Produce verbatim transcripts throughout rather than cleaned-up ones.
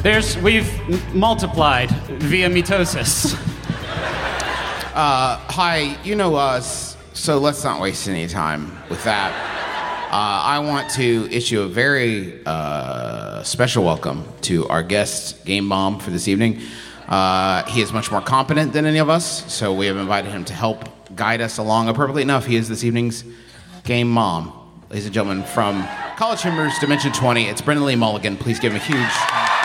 There's, we've m- multiplied via mitosis. Uh, hi, you know us, so let's not waste any time with that. Uh, I want to issue a very uh, special welcome to our guest, Game Mom, for this evening. Uh, he is much more competent than any of us, so we have invited him to help guide us along. Appropriately enough, he is this evening's Game Mom. Ladies and gentlemen, from College Humor's Dimension twenty, it's Brendan Lee Mulligan. Please give him a huge...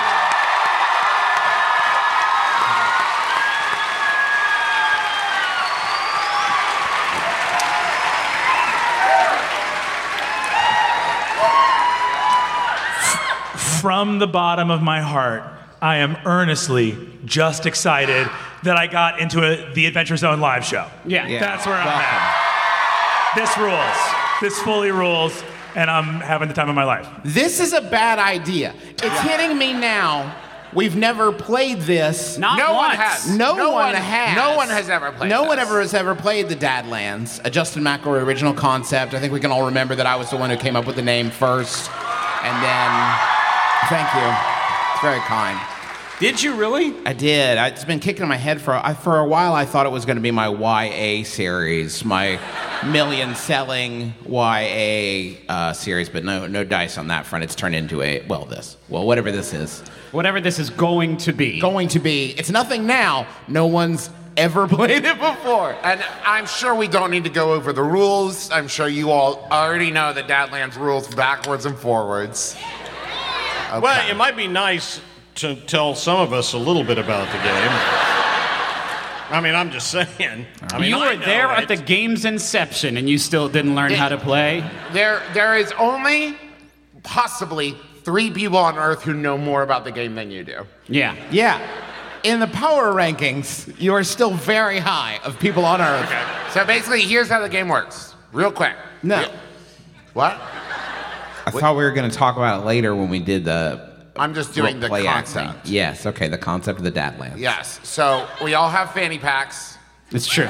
From the bottom of my heart, I am earnestly just excited that I got into a, the Adventure Zone live show. Yeah. Yeah. That's where I'm Welcome. at. This rules. This fully rules, and I'm having the time of my life. This is a bad idea. It's hitting me now. We've never played this. Not No one once. has. No, No one, one- has. no one has ever played No one this. ever has ever played the Dadlands, a Justin McElroy original concept. I think we can all remember that I was the one who came up with the name first. And then, thank you. It's very kind. Did you really? I did. I, it's been kicking in my head for I, for a while. I thought it was going to be my Y A series, my million-selling Y A uh, series, but no, no dice on that front. It's turned into a well, this, well, whatever this is, Whatever this is going to be. going to be. It's nothing now. No one's ever played it before. And I'm sure we don't need to go over the rules. I'm sure you all already know the Dadlands rules backwards and forwards. Okay. Well, it might be nice to tell some of us a little bit about the game. I mean, I'm just saying. I mean, you I were know there it. at the game's inception and you still didn't learn how to play? There, there is only possibly three people on Earth who know more about the game than you do. Yeah. Yeah. In the power rankings, you are still very high of people on Earth. Okay. So basically, here's how the game works. Real quick. No. Real- What? I thought we were going to talk about it later when we did the I'm just doing the play concept. acting. Yes, okay, the concept of the Dadlands. Yes. So we all have fanny packs. It's true.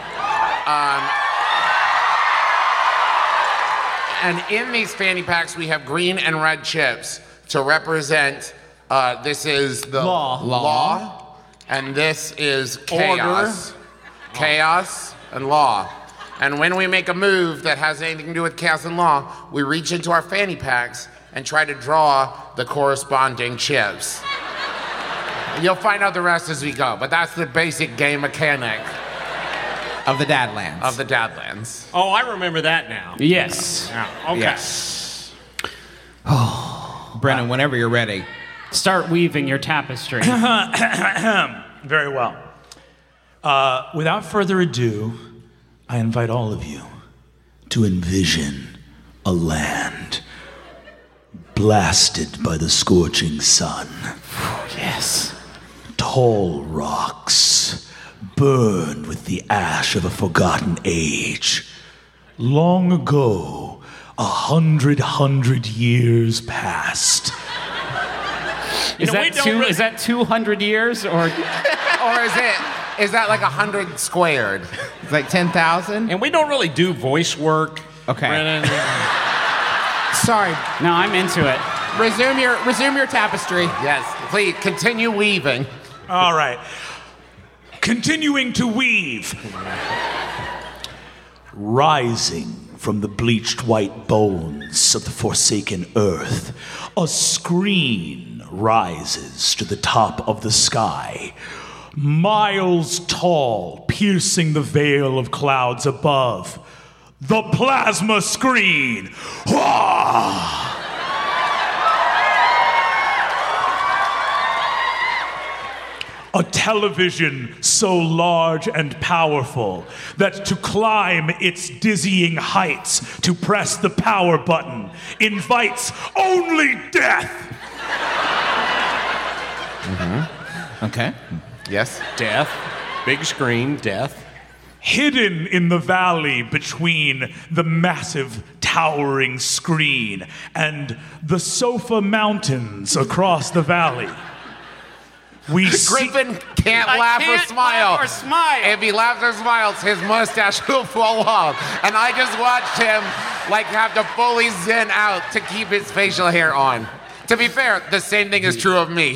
And in these fanny packs, we have green and red chips to represent, uh, this is the Law. law, and this is chaos. Chaos and law. And when we make a move that has anything to do with chaos and law, we reach into our fanny packs and try to draw the corresponding chips. You'll find out the rest as we go, but that's the basic game mechanic Of the Dadlands. of the Dadlands. Oh, I remember that now. Yes. Yeah, okay. Yes. Brennan, whenever you're ready. Start weaving your tapestry. Very well. Uh, without further ado, I invite all of you to envision a land blasted by the scorching sun. Yes. Tall rocks burned with the ash of a forgotten age. Long ago, a hundred hundred years past. Is, know, we that don't two, really- is that two hundred years or... Or is it, is that like a hundred squared? It's like ten thousand? And we don't really do voice work. Okay. Brennan. Sorry. No, I'm into it. Resume your resume your tapestry. Yes, please continue weaving. All right. Continuing to weave. Rising from the bleached white bones of the forsaken earth, a screen rises to the top of the sky, miles tall, piercing the veil of clouds above. The plasma screen. Wah! A television so large and powerful that to climb its dizzying heights, to press the power button, invites only death. Okay. Yes. Death. Big screen, death. Hidden in the valley between the massive towering screen and the sofa mountains across the valley. We see- Griffin can't I laugh can't or smile. laugh or smile. If he laughs or smiles, his mustache will fall off. And I just watched him like have to fully zen out to keep his facial hair on. To be fair, the same thing is true of me.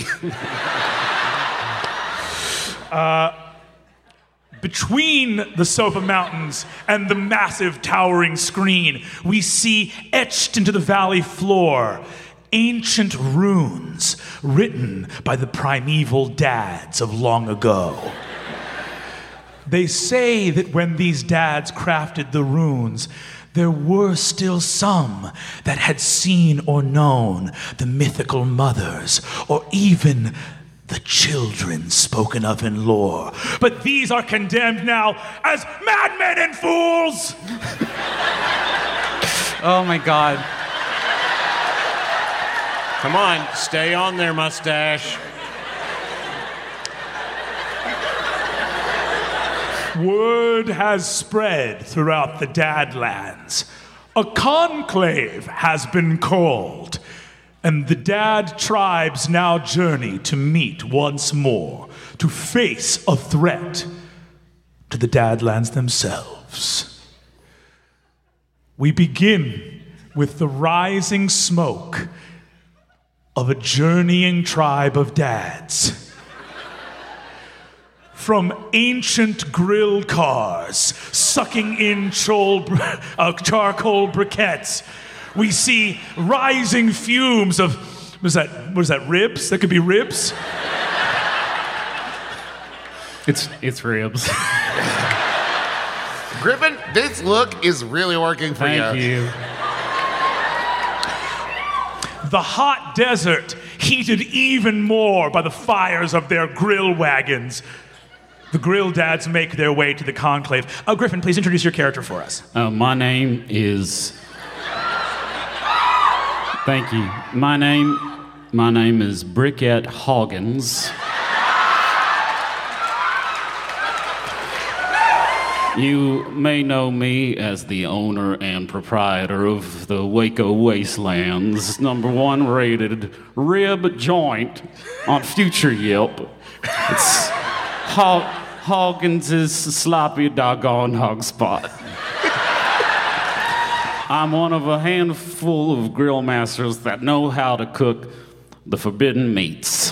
uh, between the Sofa Mountains and the massive towering screen, we see etched into the valley floor ancient runes written by the primeval dads of long ago. They say that when these dads crafted the runes, there were still some that had seen or known the mythical mothers, or even the children spoken of in lore. But these are condemned now as madmen and fools! Oh my God. Come on, stay on there, mustache. Word has spread throughout the Dadlands. A conclave has been called, and the Dad tribes now journey to meet once more, to face a threat to the Dadlands themselves. We begin with the rising smoke of a journeying tribe of dads. From ancient grill cars sucking in chol, uh, charcoal briquettes, we see rising fumes of, what is that, what is that, ribs? That could be ribs? It's it's ribs. Griffin, this look is really working for Thank you. you. The hot desert heated even more by the fires of their grill wagons. The grill dads make their way to the conclave. Oh, Griffin, please introduce your character for us. Uh, my name is. Thank you. My name, my name is Briquette Hoggins. You may know me as the owner and proprietor of the Waco Wastelands, number one rated rib joint on Future Yelp. It's Hog- Hoggins' sloppy doggone hog spot. I'm one of a handful of grill masters that know how to cook the forbidden meats.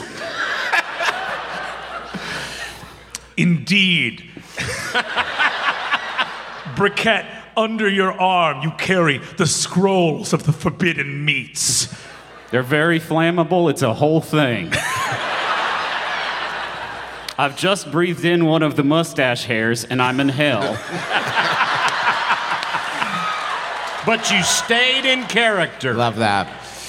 Indeed. Briquette, under your arm, you carry the scrolls of the forbidden meats. They're very flammable. It's a whole thing. I've just breathed in one of the mustache hairs, and I'm in hell. But you stayed in character. Love that.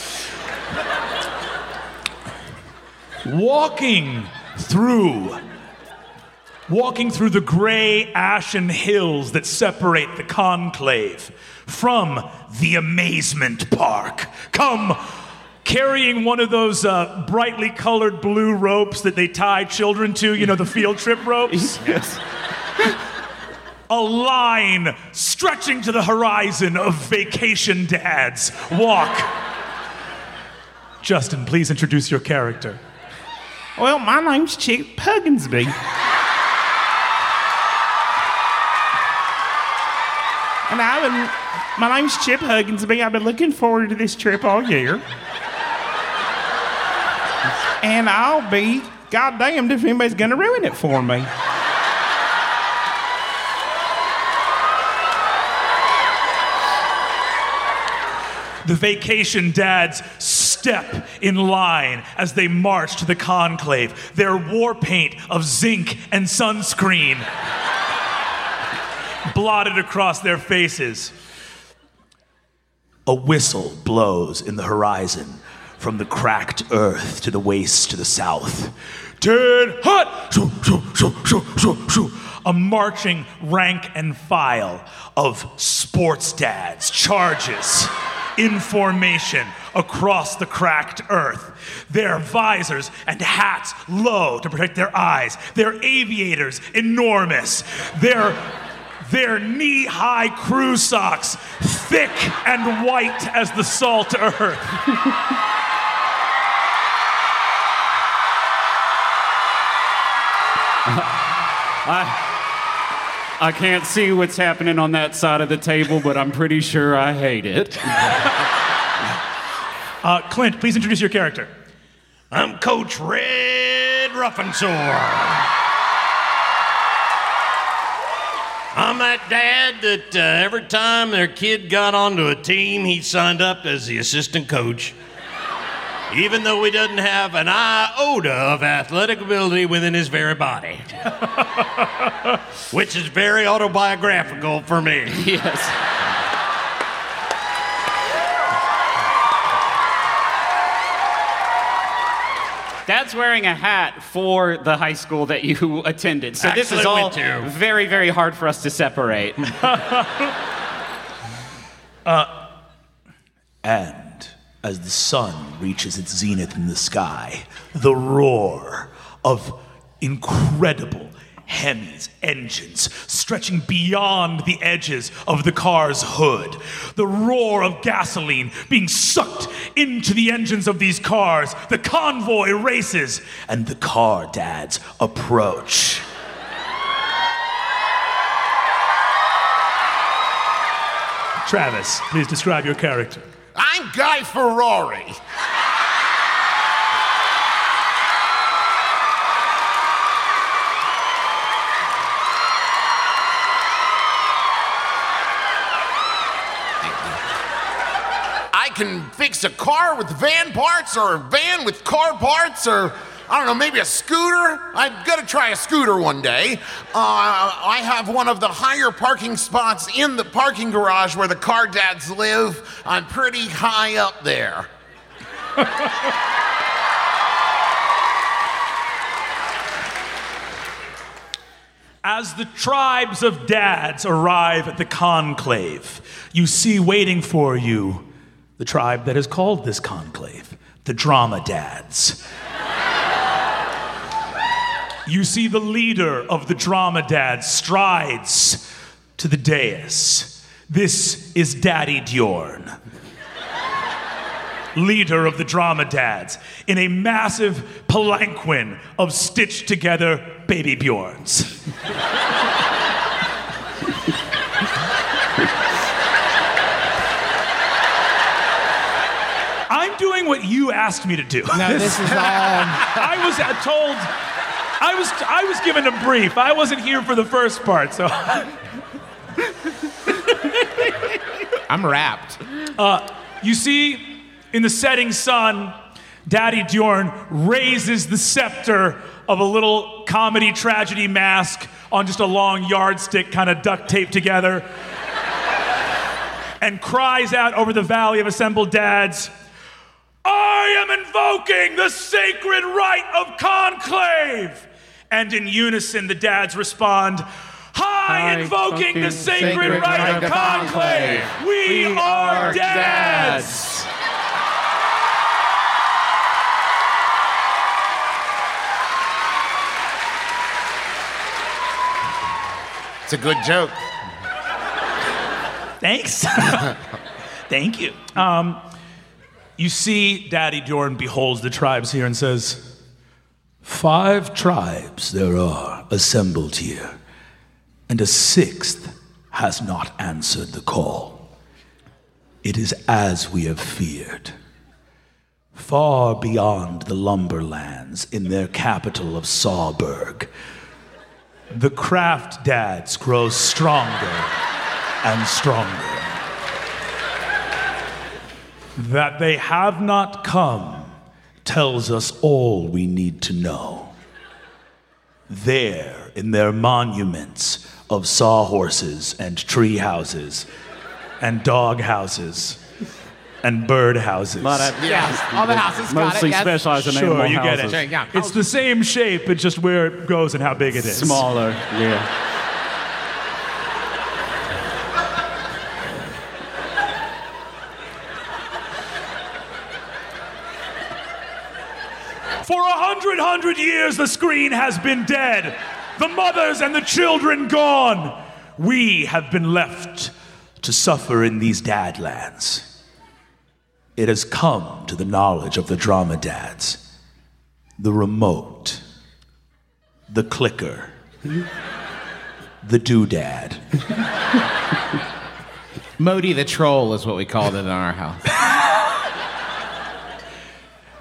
Walking through, walking through the gray ashen hills that separate the conclave from the Amazement Park, come carrying one of those uh, brightly colored blue ropes that they tie children to, you know, the field trip ropes. Yes. A line stretching to the horizon of vacation dads walk. Justin, please introduce your character. Well, my name's Chip Hugginsby. And I've been, my name's Chip Hugginsby. I've been looking forward to this trip all year. And I'll be goddamned if anybody's gonna ruin it for me. The vacation dads step in line as they march to the conclave, their war paint of zinc and sunscreen blotted across their faces. A whistle blows in the horizon from the cracked earth to the waste to the south. Ted Hut! Shoo, shoo, shoo, shoo, shoo, shoo. A marching rank and file of sports dads charges in formation across the cracked earth. Their visors and hats low to protect their eyes. Their aviators enormous. Their, their knee-high crew socks thick and white as the salt earth. I, I can't see what's happening on that side of the table, but I'm pretty sure I hate it. Uh, Clint, please introduce your character. I'm Coach Red Ruffensore. I'm that dad that uh, every time their kid got onto a team, he signed up as the assistant coach. Even though he doesn't have an iota of athletic ability within his very body. Which is very autobiographical for me. Yes. Dad's wearing a hat for the high school that you attended. So this is Actually all went to. very, very hard for us to separate. uh, and as the sun reaches its zenith in the sky, the roar of incredible Hemi's engines stretching beyond the edges of the car's hood. The roar of gasoline being sucked into the engines of these cars. The convoy races, and the car dads approach. Travis, please describe your character. I'm Guy Ferrari. I can fix a car with van parts, or a van with car parts, or I don't know, maybe a scooter. I've got to try a scooter one day. Uh, I have one of the higher parking spots in the parking garage where the car dads live. I'm pretty high up there. As the tribes of dads arrive at the conclave, you see waiting for you the tribe that is called this conclave, the Drama Dads. You see the leader of the Drama Dads strides to the dais. This is Daddy Djorn, leader of the Drama Dads, in a massive palanquin of stitched together baby Bjorns. I'm doing what you asked me to do. No, this is all. I was told, I was, I was given a brief. I wasn't here for the first part, so. I'm wrapped. Uh, you see, in the setting sun, Daddy Djorn raises the scepter of a little comedy tragedy mask on just a long yardstick kind of duct taped together and cries out over the valley of assembled dads, I am invoking the sacred rite of conclave. And in unison, the dads respond, Hi, invoking the sacred, sacred rite of conclave. conclave. We, we are, are dads. dads. It's a good joke. Thanks. Thank you. Um, you see, Daddy Djorn beholds the tribes here and says, Five tribes there are assembled here, and a sixth has not answered the call. It is as we have feared. Far beyond the lumberlands in their capital of Sawburg, the craft dads grow stronger and stronger. That they have not come tells us all we need to know. There, in their monuments of sawhorses and tree houses and dog houses and bird houses. Yes, all the houses got Mostly it, yes. specialize in Sure, animal you houses. get it. Sure, yeah. It's the same shape, it's just where it goes and how big it is. Smaller, yeah. For a hundred, hundred years, the screen has been dead. The mothers and the children gone. We have been left to suffer in these dadlands. It has come to the knowledge of the Drama Dads. The remote, the clicker, the doodad. Modi the troll is what we called it in our house.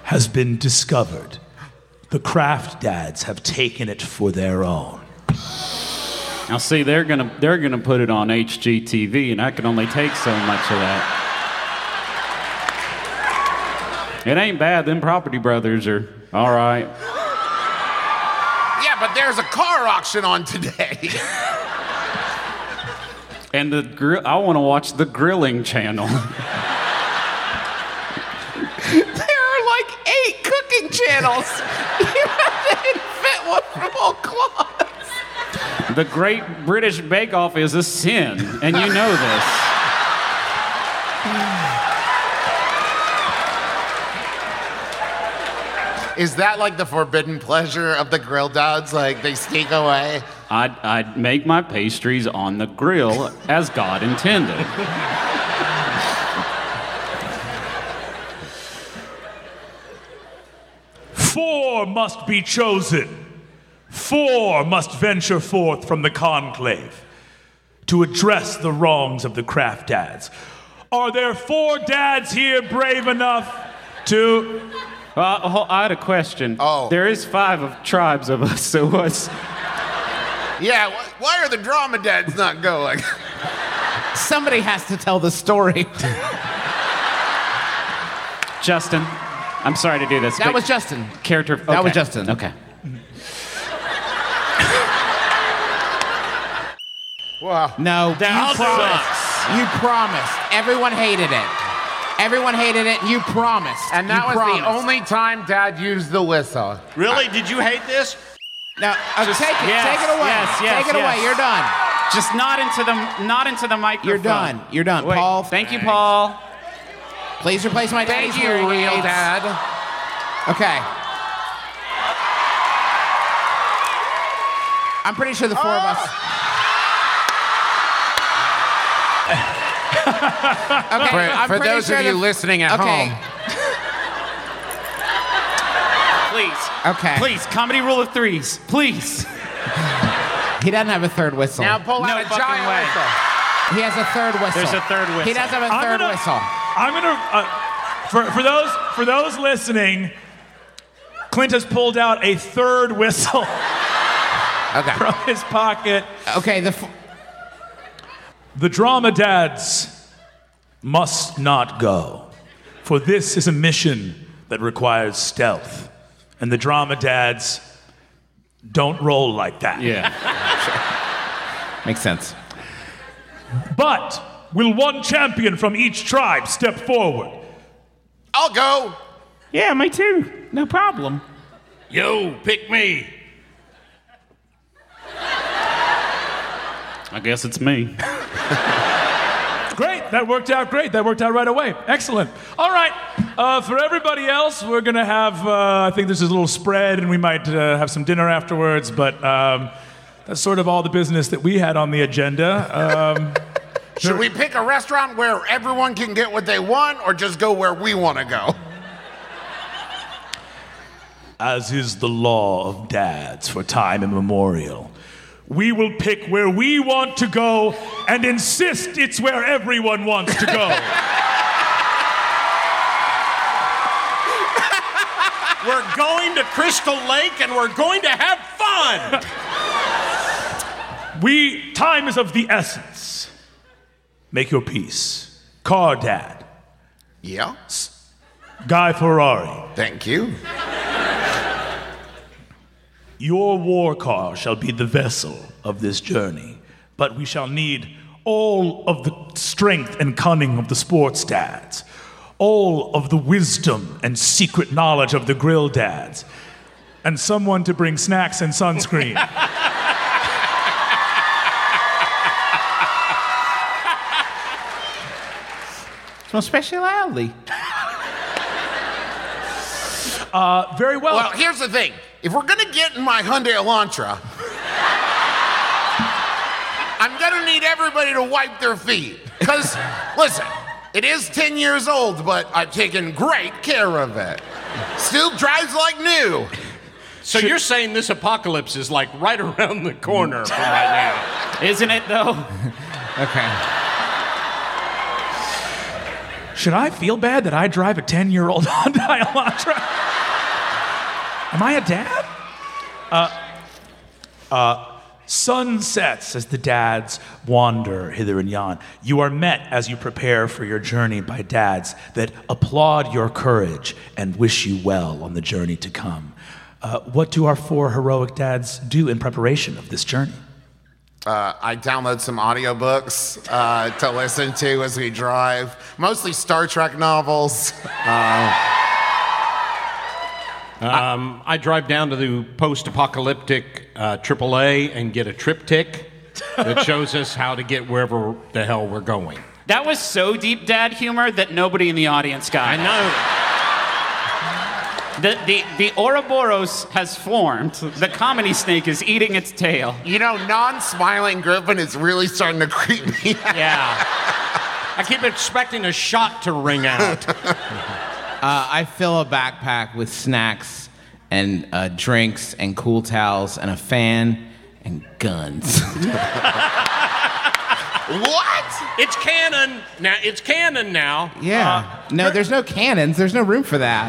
has been discovered. The Kraft Dads have taken it for their own. Now, see, they're gonna they're gonna put it on H G T V, and I can only take so much of that. It ain't bad. Them Property Brothers are all right. Yeah, but there's a car auction on today. And the grill. I want to watch the grilling channel. There are like eight cooking channels. You have to invent one from all cloths. The Great British Bake Off is a sin, and you know this. Is that like the forbidden pleasure of the grill dads? Like they sneak away? I'd, I'd make my pastries on the grill as God intended. Four must be chosen. Four must venture forth from the conclave to address the wrongs of the Kraft Dads. Are there four dads here brave enough to... Uh, I had a question. Oh. There is five of tribes of us, so what's... Yeah, wh- why are the drama dads not going? Somebody has to tell the story. Justin, I'm sorry to do this. That but was Justin. Character... That was okay. Justin. Okay. Wow. No, That you promised. sucks. You promised. Everyone hated it. Everyone hated it. You promised. And that You was promised. the only time Dad used the whistle. Really? Did you hate this? Now, uh, Just- take it. yes, take it away. yes, yes, take it yes. away. You're done. Just not into the not into the microphone. You're done. You're done. Wait, Paul. Thank you, Paul. Please replace my Thank daddy's you, hearing real aids. dad. Okay. I'm pretty sure the four of us. Okay, For, I'm for pretty those sure of you the- listening at okay. home, Please. Okay. Please, comedy rule of threes. Please. He doesn't have a third whistle. now pull No out a fucking giant way. whistle. He has a third whistle. There's a third He whistle. does have a I'm third gonna- whistle. I'm gonna... Uh, for, for, those, for those listening, Clint has pulled out a third whistle Okay. from his pocket. Okay, the. F- The drama dads must not go, for this is a mission that requires stealth, and the drama dads don't roll like that. Yeah. Makes sense. But will one champion from each tribe step forward? I'll go. Yeah, me too. No problem. Yo, pick me. I guess it's me. Great, that worked out great. That worked out right away. Excellent. All right, uh, for everybody else, we're gonna have, uh, I think this is a little spread, and we might uh, have some dinner afterwards, but um, that's sort of all the business that we had on the agenda. Um, Should we pick a restaurant where everyone can get what they want, or just go where we want to go? As is the law of dads for time immemorial, we will pick where we want to go and insist it's where everyone wants to go. We're going to Crystal Lake and we're going to have fun. We, time is of the essence. Make your peace. Car Dad, Yeah. Guy Ferrari, Thank you. your war car shall be the vessel of this journey, but we shall need all of the strength and cunning of the sports dads, all of the wisdom and secret knowledge of the grill dads, and someone to bring snacks and sunscreen. It's my speciality. Uh, very well. Well, here's the thing. If we're gonna get in my Hyundai Elantra, I'm gonna need everybody to wipe their feet. Cause, listen, it is ten years old, but I've taken great care of it. Still drives like new. So you're saying this apocalypse is like right around the corner from right now? Isn't it, though? Okay. Should I feel bad that I drive a ten-year-old Hyundai Elantra? Am I a dad? Uh, uh, sun sets as the dads wander hither and yon. You are met as you prepare for your journey by dads that applaud your courage and wish you well on the journey to come. Uh, what do our four heroic dads do in preparation of this journey? Uh, I download some audiobooks uh, to listen to as we drive, mostly Star Trek novels. Uh, Um, I drive down to the post-apocalyptic uh, triple A and get a triptych that shows us how to get wherever the hell we're going. That was so deep dad humor that nobody in the audience got. I know. The, the, the Ouroboros has formed. The comedy snake is eating its tail. you know, non-smiling Griffin is really starting to creep me out. Yeah. I keep expecting a shot to ring out. Uh, I fill a backpack with snacks and uh, drinks and cool towels and a fan and guns. What? It's canon. Now, it's canon now. Yeah. no, there's no cannons. There's no room for that.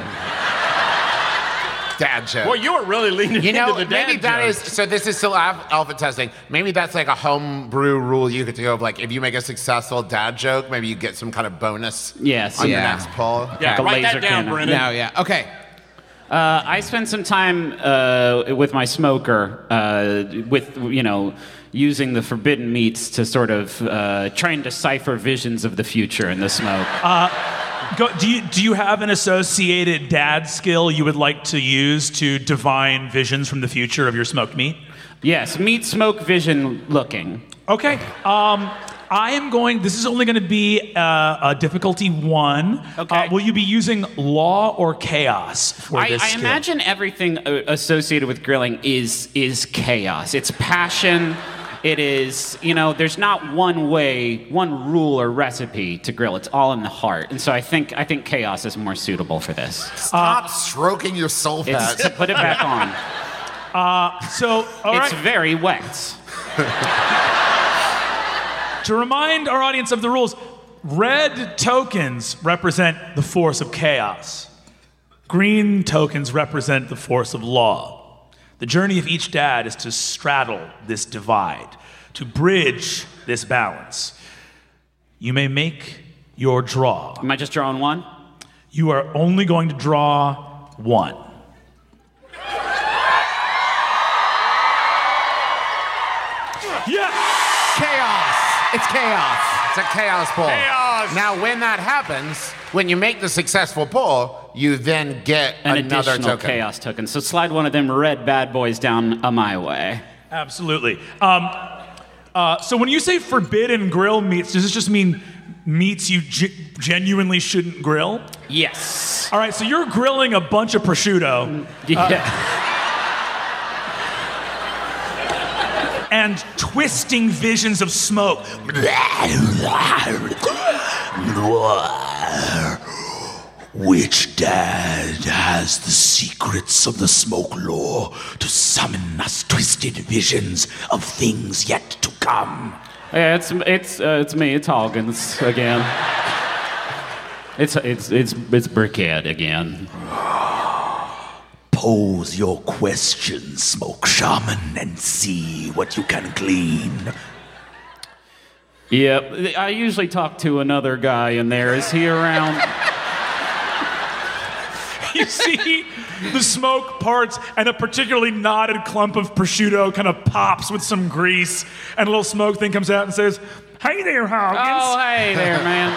Dad joke. Well, you were really leaning You know, into the dad maybe that joke. is, so this is still alpha, alpha testing. Maybe that's like a homebrew rule you could do of like, if you make a successful dad joke, maybe you get some kind of bonus Yes. on Yeah. your next pull. Yeah, like a write that laser down, cannon. Brennan. No, yeah. Okay. Uh, I spent some time uh, with my smoker, uh, with, you know, using the forbidden meats to sort of uh, try and decipher visions of the future in the smoke. Go, do you do you have an associated dad skill you would like to use to divine visions from the future of your smoked meat? Yes, meat, smoke, vision, looking. Okay. Um, I am going. This is only going to be uh, a difficulty one. Okay. Uh, will you be using law or chaos for I, this I skill? imagine everything uh, associated with grilling is is chaos. It's passion. It is, you know, there's not one way, one rule or recipe to grill. It's all in the heart. And so I think I think chaos is more suitable for this. Stop stroking your soul It's pad. to put it back on. So, all It's right. very wet. To remind our audience of the rules, red tokens represent the force of chaos. Green tokens represent the force of law. The journey of each dad is to straddle this divide, to bridge this balance. You may make your draw. Am I just drawing one? You are only going to draw one. Yes! Chaos. It's chaos. It's a chaos pull. Chaos. Now, when that happens, when you make the successful pull, you then get An another additional token. chaos token. So slide one of them red bad boys down a my way. Absolutely. Um, uh, so when you say forbidden grill meats, does this just mean meats you ge- genuinely shouldn't grill? Yes. All right, so you're grilling a bunch of prosciutto Yeah. and twisting visions of smoke. Which dad has the secrets of the smoke lore to summon us twisted visions of things yet to come? Yeah, it's it's uh, it's me. It's Hoggins again. It's it's it's it's Brickhead again. Pose your questions, Smoke Shaman, and see what you can glean. Yep. I usually talk to another guy in there. Is he around? You see the smoke parts, and a particularly knotted clump of prosciutto kind of pops with some grease, and a little smoke thing comes out and says, "Hey there, Hoggins." Oh, hey there, man.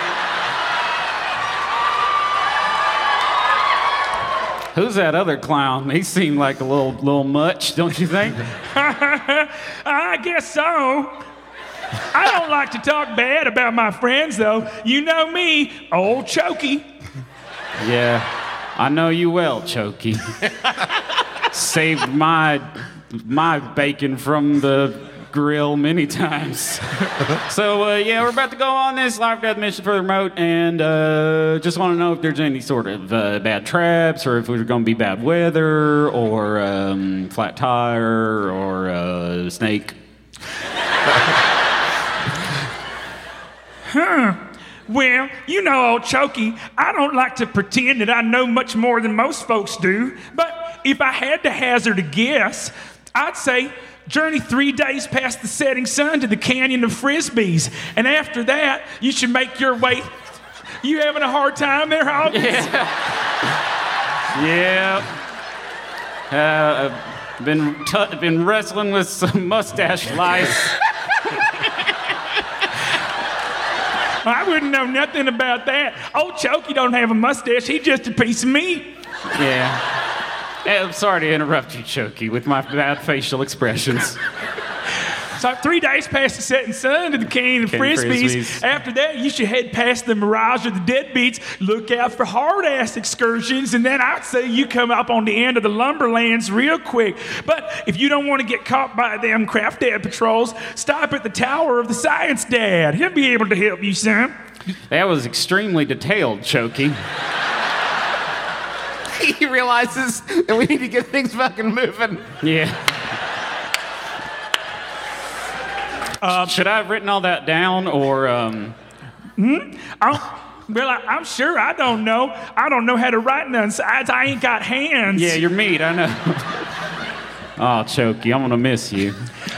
Who's that other clown? He seemed like a little little much, don't you think? I guess so. I don't like to talk bad about my friends, though. You know me, old Chokey. Yeah, I know you well, Chokey. Saved my my bacon from the grill many times. So uh, yeah, we're about to go on this live death mission for the remote, and uh, just want to know if there's any sort of uh, bad traps, or if there's going to be bad weather, or um, flat tire, or uh, snake. Well, you know, old Chokey, I don't like to pretend that I know much more than most folks do, but if I had to hazard a guess, I'd say journey three days past the setting sun to the Canyon of Frisbees, and after that, you should make your way. You having a hard time there, Hawkins? Yeah. Yeah. Uh, I've been, t- been wrestling with some mustache lice. I wouldn't know nothing about that. Old Chokey don't have a mustache. He's just a piece of meat. Yeah. Hey, I'm sorry to interrupt you, Chokey, with my bad facial expressions. So three days past the setting sun to the Canyon of Canyon Frisbees. Frisbees. After that, you should head past the Mirage of the Deadbeats. Look out for hard-ass excursions, and then I'd say you come up on the end of the Lumberlands real quick. But if you don't want to get caught by them craft dad patrols, stop at the Tower of the Science Dad. He'll be able to help you, son. That was extremely detailed, Chokey. He realizes that we need to get things fucking moving. Yeah. Um, Should I have written all that down, or um... Hmm? I'm, well, I, I'm sure I don't know. I don't know how to write none. Besides, I ain't got hands. Yeah, you're meat, I know. Oh, Chokey, I'm gonna miss you.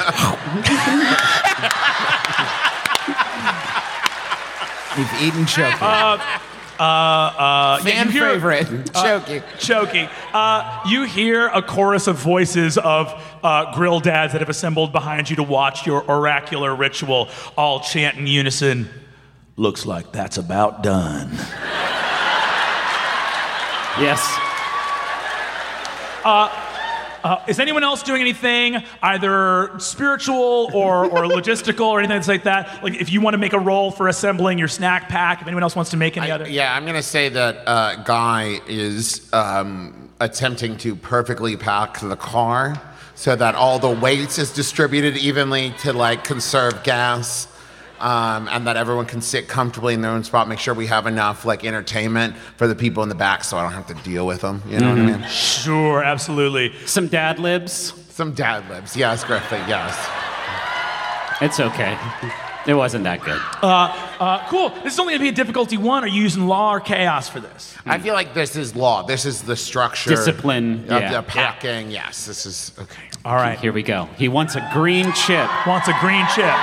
We've eaten Chokey. Uh, uh, uh, Fan yeah, you hear- favorite, uh, Chokey. Chokey. Uh, you hear a chorus of voices of uh, grill dads that have assembled behind you to watch your oracular ritual, all chant in unison. Looks like that's about done. Yes. Uh, is anyone else doing anything, either spiritual or, or logistical or anything like that? Like, if you want to make a roll for assembling your snack pack, if anyone else wants to make any I- other. yeah, I'm gonna say that uh, Guy is um, attempting to perfectly pack the car so that all the weight is distributed evenly to like conserve gas. Um, and that everyone can sit comfortably in their own spot. Make sure we have enough like entertainment for the people in the back, so I don't have to deal with them. You know what I mean? Sure, absolutely. Some dad libs. Some dad libs, yes, Griffin, yes. It's okay. It wasn't that good. Uh, uh, cool. This is only going to be a difficulty one. Are you using law or chaos for this? I feel like this is law. This is the structure. Discipline, Of yeah. the packing. Yes, this is okay. All right. Here we go. He wants a green chip. Wants a green chip.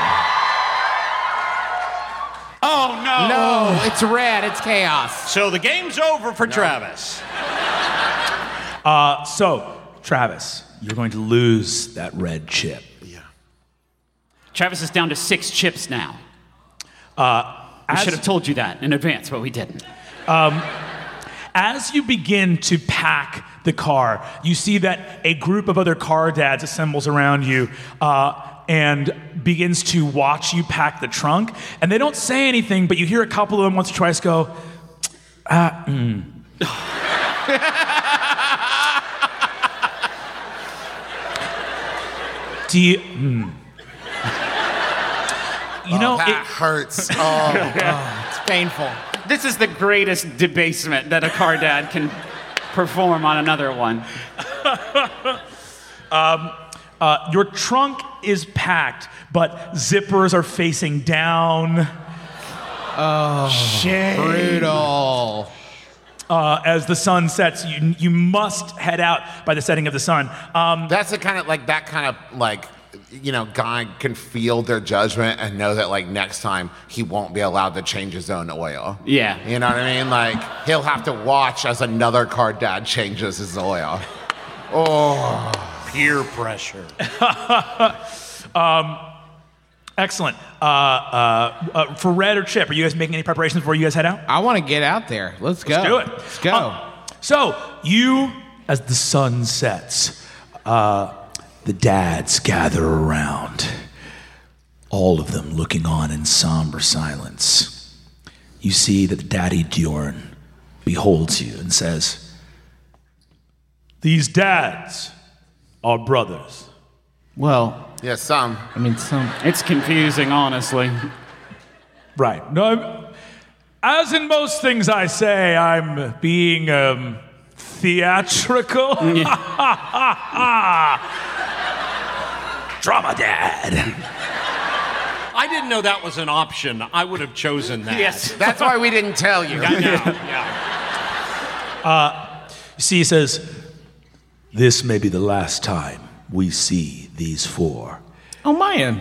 Oh, no. No, it's red. It's chaos. So the game's over for Travis. Uh, so, Travis, you're going to lose that red chip. Travis is down to six chips now. Uh, We as- should have told you that in advance, but we didn't. As you begin to pack the car, you see that a group of other car dads assembles around you uh, and begins to watch you pack the trunk. And they don't say anything, but you hear a couple of them once or twice go, ah, mm. Do you, mm. You know, oh, that it, hurts. Oh, It's painful. This is the greatest debasement that a car dad can perform on another one. um, uh, your trunk is packed, but zippers are facing down. Oh, Shame. brutal. Uh, as the sun sets, you you must head out by the setting of the sun. Um, that's the kind of like that kind of like, you know, guy can feel their judgment and know that like next time he won't be allowed to change his own oil. Yeah. You know what I mean? Like he'll have to watch as another car dad changes his oil. Oh, peer pressure. um, excellent. Uh, uh, uh, for Red or Chip, are you guys making any preparations before you guys head out? I want to get out there. Let's go. Let's do it. Let's go. Uh, so you, as the sun sets, uh, the dads gather around, all of them looking on in somber silence. You see that the daddy Diorn beholds you and says, "These dads are brothers." Well, yeah, some. I mean, some. It's confusing, honestly. Right. No, as in most things I say, I'm being um, theatrical. Drama dad. I didn't know that was an option. I would have chosen that. Yes. That's why we didn't tell you. I know. Yeah. You see, he says, this may be the last time we see these four. Oh, man.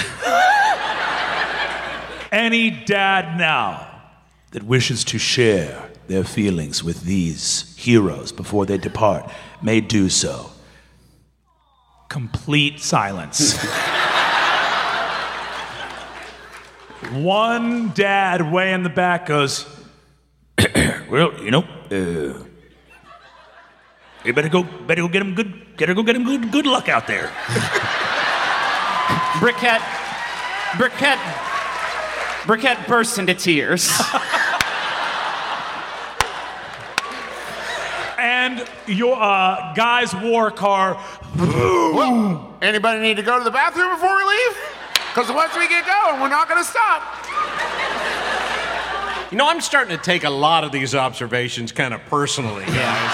Any dad now that wishes to share their feelings with these heroes before they depart may do so. Complete silence. One dad way in the back goes, well, you know, uh, you better go, better go get him good, better go get him good, good luck out there. Briquette, Briquette, Briquette bursts into tears. And your uh, guy's war car. Well, anybody need to go to the bathroom before we leave? Because once we get going, we're not going to stop. You know, I'm starting to take a lot of these observations kind of personally, guys.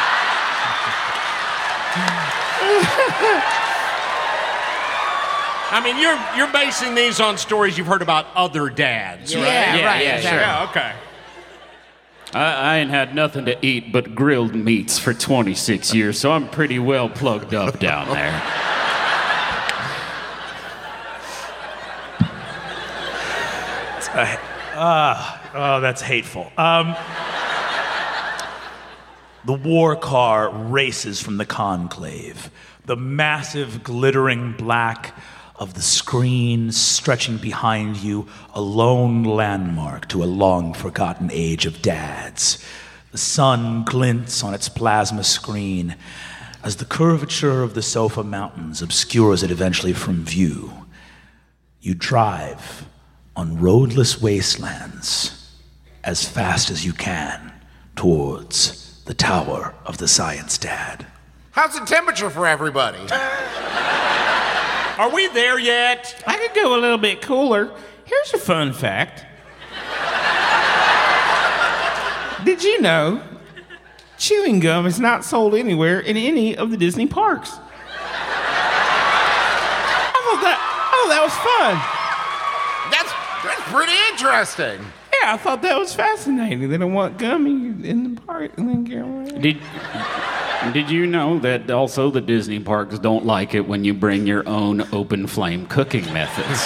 I mean, you're you're basing these on stories you've heard about other dads, right? Yeah, Yeah, right. yeah, exactly. Yeah, okay. I, I ain't had nothing to eat but grilled meats for twenty-six years, so I'm pretty well plugged up down there. Uh, oh, that's hateful. Um, the war car races from the conclave. The massive glittering black of the screen stretching behind you, a lone landmark to a long-forgotten age of dads. The sun glints on its plasma screen as the curvature of the Sofa Mountains obscures it eventually from view. You drive on roadless wastelands as fast as you can towards the Tower of the Science Dad. How's the temperature for everybody? Are we there yet? I could go a little bit cooler. Here's a fun fact. Did you know chewing gum is not sold anywhere in any of the Disney parks? I thought that, I thought that was fun. That's, that's pretty interesting. Yeah, I thought that was fascinating. They don't want gummy in the park and then get away. Did, did you know that also the Disney parks don't like it when you bring your own open flame cooking methods?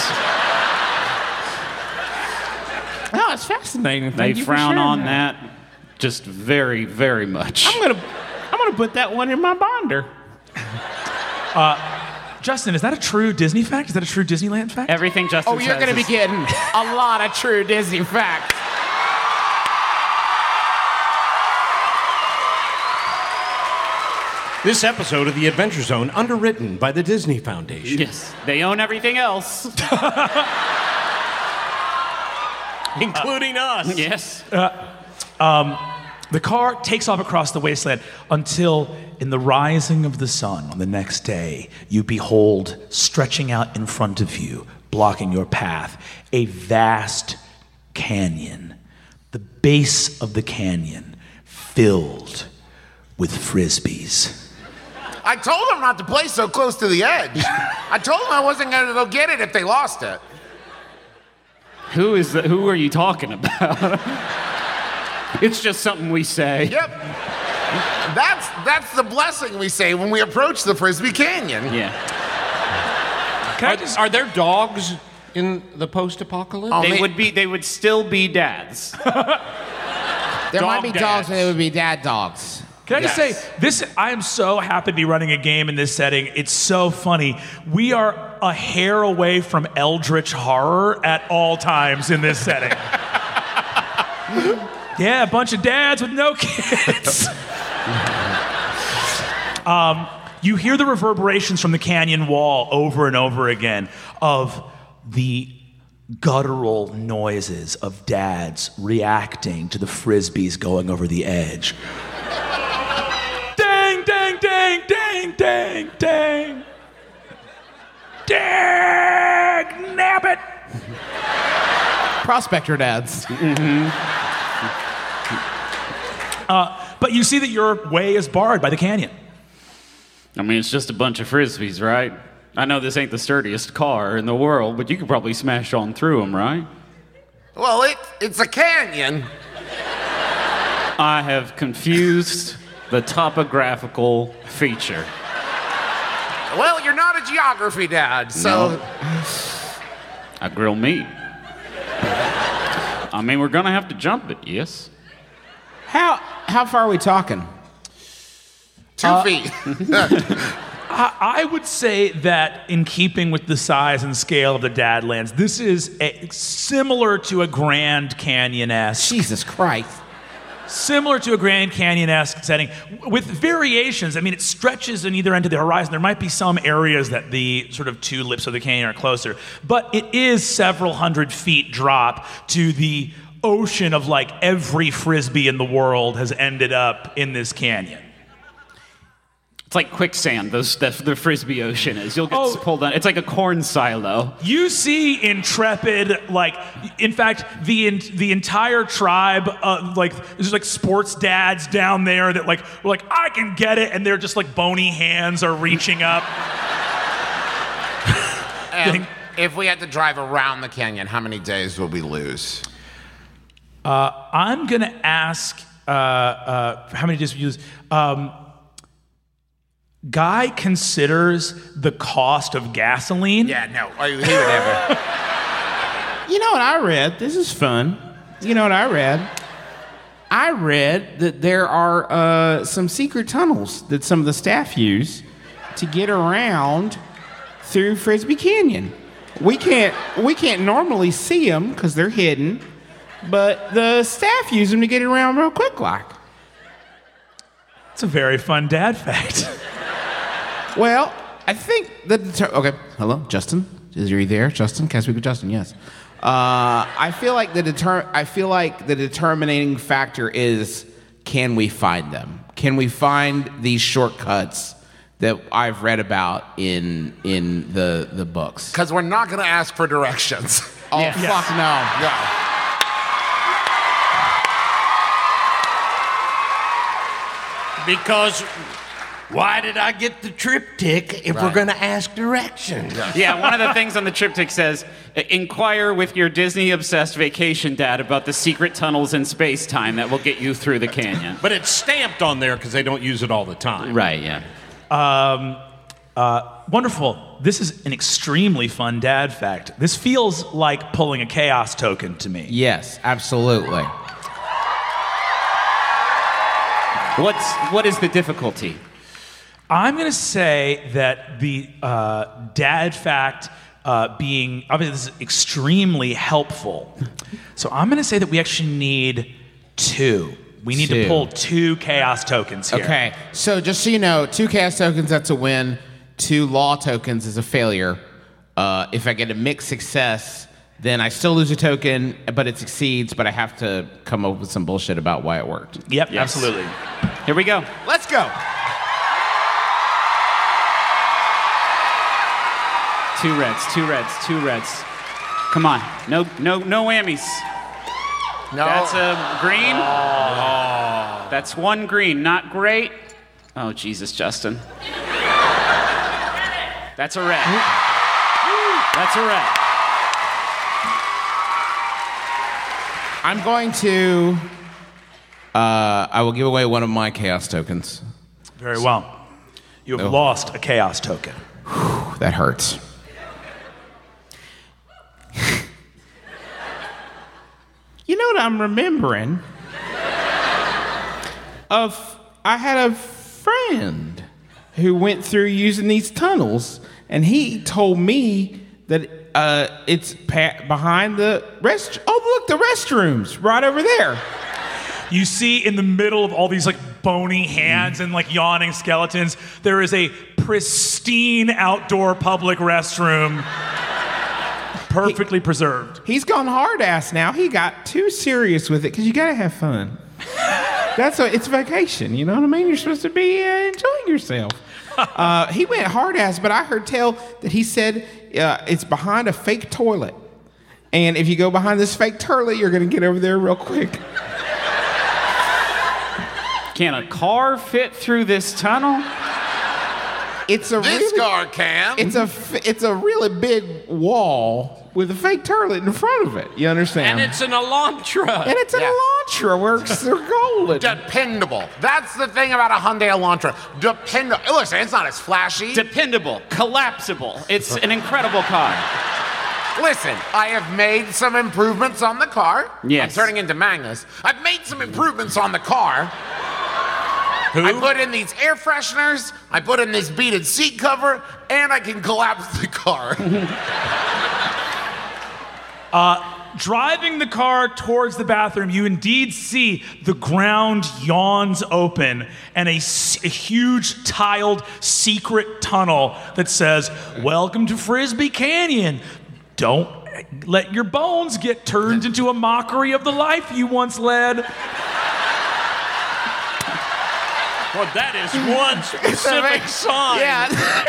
Oh, it's fascinating. Thank They you for frown sharing on that. that just very, very much. I'm gonna, I'm gonna put that one in my binder. Justin, is that a true Disney fact? Is that a true Disneyland fact? Everything Justin Oh, you're says going to be is- getting a lot of true Disney facts. This episode of The Adventure Zone underwritten by the Disney Foundation. Yes, they own everything else. Including us. Yes. The car takes off across the wasteland until, in the rising of the sun on the next day, you behold, stretching out in front of you, blocking your path, a vast canyon. The base of the canyon filled with frisbees. I told them not to play so close to the edge. I told them I wasn't going to go get it if they lost it. Who is the, who are you talking about? It's just something we say. Yep. That's that's the blessing we say when we approach the Frisbee Canyon. Yeah. Are, are there dogs in the post-apocalypse? Oh, They ma- would be they would still be dads. There might be Dog dogs, dads. and there would be dad dogs. Can I just Yes. say, this? I am so happy to be running a game in this setting. It's so funny. We are a hair away from eldritch horror at all times in this setting. Yeah, a bunch of dads with no kids. um, you hear the reverberations from the canyon wall over and over again of the guttural noises of dads reacting to the frisbees going over the edge. Dang, dang, dang, dang, dang, dang. Dang, nabbit. Prospector dads. But you see that your way is barred by the canyon. I mean, it's just a bunch of frisbees, right? I know this ain't the sturdiest car in the world, but you could probably smash on through them, right? Well, it, it's a canyon. I have confused the topographical feature. Well, you're not a geography dad, so... No. I grill meat. I mean, we're gonna have to jump it, yes. How how far are we talking? Two Uh, feet. I, I would say that in keeping with the size and scale of the Dadlands, this is a, similar to a Grand Canyon-esque. Jesus Christ. Similar to a Grand Canyon-esque setting, with variations. I mean, it stretches on either end of the horizon. There might be some areas that the sort of two lips of the canyon are closer, but it is several hundred feet drop to the ocean of like every frisbee in the world has ended up in this canyon. It's like quicksand, those, the, the Frisbee Ocean is. You'll get Oh. pulled down. It's like a corn silo. You see intrepid, like, in fact, the in, the entire tribe, uh, like, there's like sports dads down there that like, were like, I can get it, and they're just like bony hands are reaching up. And if we had to drive around the canyon, how many days would we lose? Uh, I'm gonna ask, uh, uh, how many days we use? Um, Guy considers the cost of gasoline. Yeah, no, he would never. You know what I read? This is fun. You know what I read? I read that there are uh, some secret tunnels that some of the staff use to get around through Frisbee Canyon. We can't we can't normally see them because they're hidden, but the staff use them to get around real quick, like. It's a very fun dad fact. Well, I think the deter- okay. Hello, Justin. Is you there, Justin? Can I speak with Justin? Yes. Uh, I feel like the deter- I feel like the determining factor is, can we find them? Can we find these shortcuts that I've read about in in the the books? Because we're not going to ask for directions. Oh fuck no! No. Because why did I get the triptych if we're Right. going to ask directions? Yeah, one of the things on the triptych says, inquire with your Disney-obsessed vacation dad about the secret tunnels in space-time that will get you through the canyon. But it's stamped on there because they don't use it all the time. Right, yeah. Um, uh, wonderful. This is an extremely fun dad fact. This feels like pulling a chaos token to me. Yes, absolutely. What's, what is the difficulty? I'm going to say that the uh, dad fact uh, being, obviously, this is extremely helpful. So I'm going to say that we actually need two. We need Two. to pull two chaos tokens here. Okay, so just so you know, two chaos tokens, that's a win. Two law tokens is a failure. Uh, if I get a mixed success, then I still lose a token, but it succeeds, but I have to come up with some bullshit about why it worked. Yep, Yes. absolutely. Here we go. Let's go. Two reds, two reds, two reds. Come on. No, no, no whammies. No. That's a green. That's one green. Not great. Oh, Jesus, Justin. That's a red. That's a red. I'm going to. Uh, I will give away one of my chaos tokens. Very well. You have Oh. lost a chaos token. That hurts. You know what I'm remembering? Of I had a friend who went through using these tunnels, and he told me that uh, it's pa- behind the rest. Oh, look, the restrooms right over there. You see in the middle of all these like bony hands and like yawning skeletons, there is a pristine outdoor public restroom, perfectly preserved. He's gone hard ass now. He got too serious with it because you gotta have fun. That's a, it's vacation, you know what I mean? You're supposed to be uh, enjoying yourself. Uh, he went hard ass, but I heard tell that he said uh, it's behind a fake toilet, and if you go behind this fake toilet, you're gonna get over there real quick. Can a car fit through this tunnel? It's a This really, car can. It's a f- it's a really big wall with a fake toilet in front of it. You understand? And it's an Elantra. And it's an Yeah. Elantra where it's- they're golden. Dependable. That's the thing about a Hyundai Elantra. Dependable. Listen, it's not as flashy. Dependable, collapsible. It's an incredible car. Listen, I have made some improvements on the car. Yes. I'm turning into Magnus. I've made some improvements on the car. Who? I put in these air fresheners, I put in this beaded seat cover, and I can collapse the car. Driving the car towards the bathroom, you indeed see the ground yawns open and a, s- a huge tiled secret tunnel that says, "Welcome to Frisbee Canyon. Don't let your bones get turned into a mockery of the life you once led." Well, that is one specific sign. Yeah.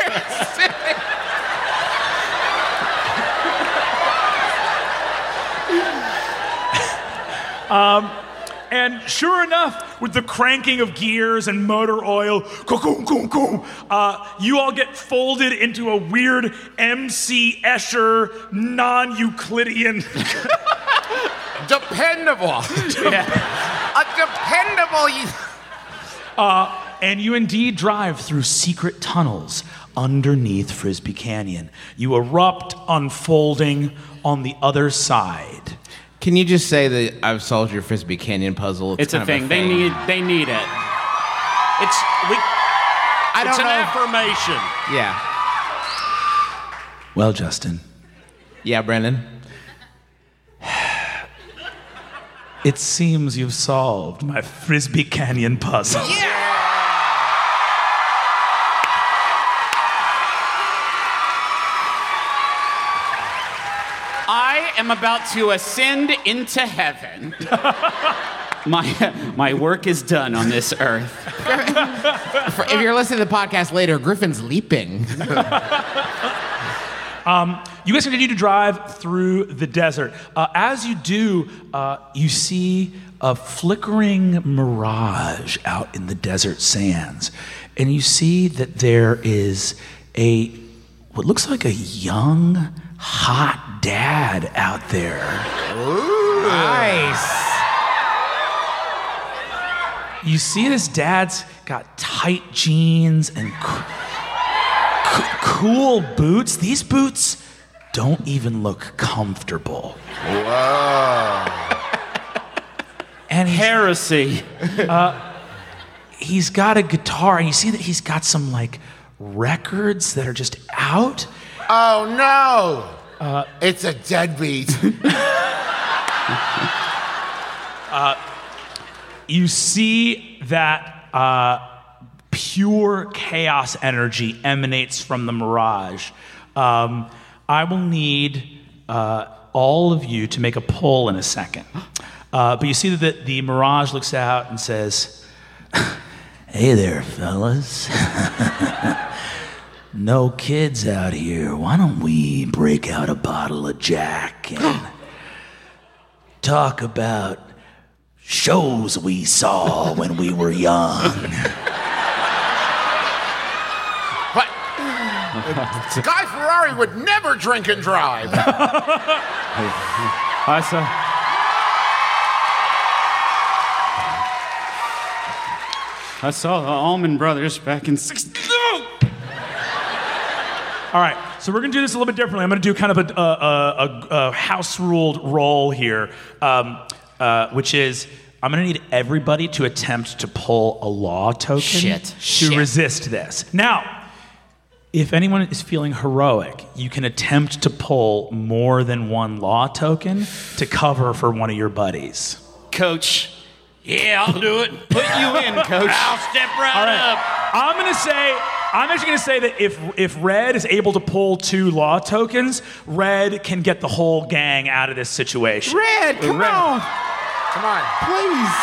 And sure enough, with the cranking of gears and motor oil, coom, coom, coom, uh, you all get folded into a weird M C Escher non-Euclidean. Dependable. A dependable. And you indeed drive through secret tunnels underneath Frisbee Canyon. You erupt, unfolding on the other side. Can you just say that I've solved your Frisbee Canyon puzzle? It's a kind of thing. They need. They need it. It's we. I It's don't an know. affirmation. Yeah. Well, Justin, Yeah, Brendan. it seems you've solved my Frisbee Canyon puzzle. I am about to ascend into heaven. my my work is done on this earth. For- if you're listening to the podcast later, Griffin's leaping. You guys continue to drive through the desert. Uh, as you do, uh, you see a flickering mirage out in the desert sands. And you see that there is a, what looks like a young, hot dad out there. Nice. You see this dad's got tight jeans and co- co- cool boots. These boots don't even look comfortable. Whoa. And he's, Heresy. he's got a guitar, and you see that he's got some like records that are just out. Oh no. It's a deadbeat. You see that uh, pure chaos energy emanates from the mirage. Um, I will need uh, all of you to make a poll in a second. Uh, but you see that the, the mirage looks out and says, "Hey there, fellas. No kids out here. Why don't we break out a bottle of Jack and talk about shows we saw when we were young?" But Guy Ferrari would never drink and drive. I saw. I saw the Allman Brothers back in sixty. All right, so we're gonna do this a little bit differently. I'm gonna do kind of a, a, a, a house-ruled role here, um, uh, which is I'm gonna need everybody to attempt to pull a law token Shit. to Shit. resist this. Now, if anyone is feeling heroic, you can attempt to pull more than one law token to cover for one of your buddies. Coach, Yeah, I'll do it. put you in, Coach. I'll step right, All right, up. I'm gonna say, I'm actually gonna say that if if Red is able to pull two law tokens, Red can get the whole gang out of this situation. Red, come Red. on, Come on. please.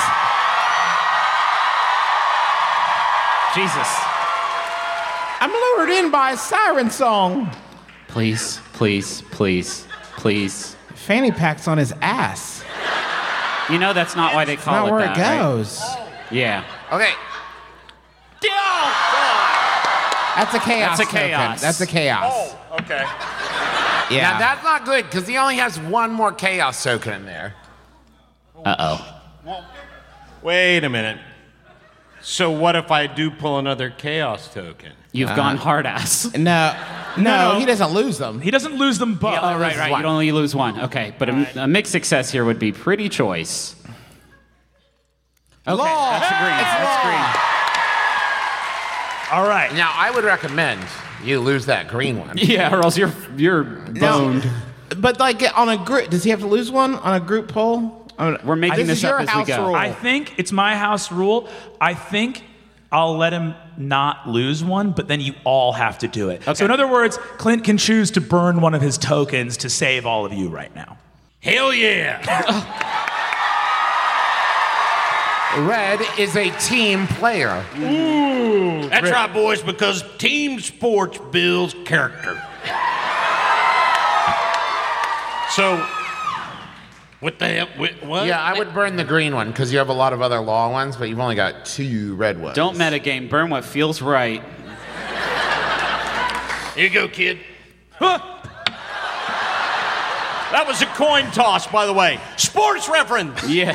Jesus. I'm lured in by a siren song. Please, please, please, please. Fanny pack's on his ass. You know that's not why they call Not it where that, it right? goes. Yeah. Okay. And That's a chaos. That's a token. chaos. That's a chaos. Oh, okay. yeah. Now that's not good because he only has one more chaos token in there. Uh-oh. Wait a minute. So what if I do pull another chaos token? You've gone hard ass. No, no, no. he doesn't lose them. He doesn't lose them both. Oh, right, right. one. You'd only lose one. Okay, but a, a mixed success here would be pretty choice. Okay, Law. that's green. It's That's law. green. All right. Now I would recommend you lose that green one. Yeah, or else you're you're boned. But like on a group, does he have to lose one on a group poll? On a- We're making this this is your up as we house go. rule. I think it's my house rule. I think I'll let him not lose one, but then you all have to do it. Okay. So in other words, Clint can choose to burn one of his tokens to save all of you right now. Hell yeah! Red is a team player. That's right, boys, because team sports builds character. So, what the hell? wh- What? Yeah, I would burn the green one because you have a lot of other law ones, but you've only got two red ones. Don't metagame. Burn what feels right. Here you go, kid. Huh. That was a coin toss, by the way. Sports reference. Yes.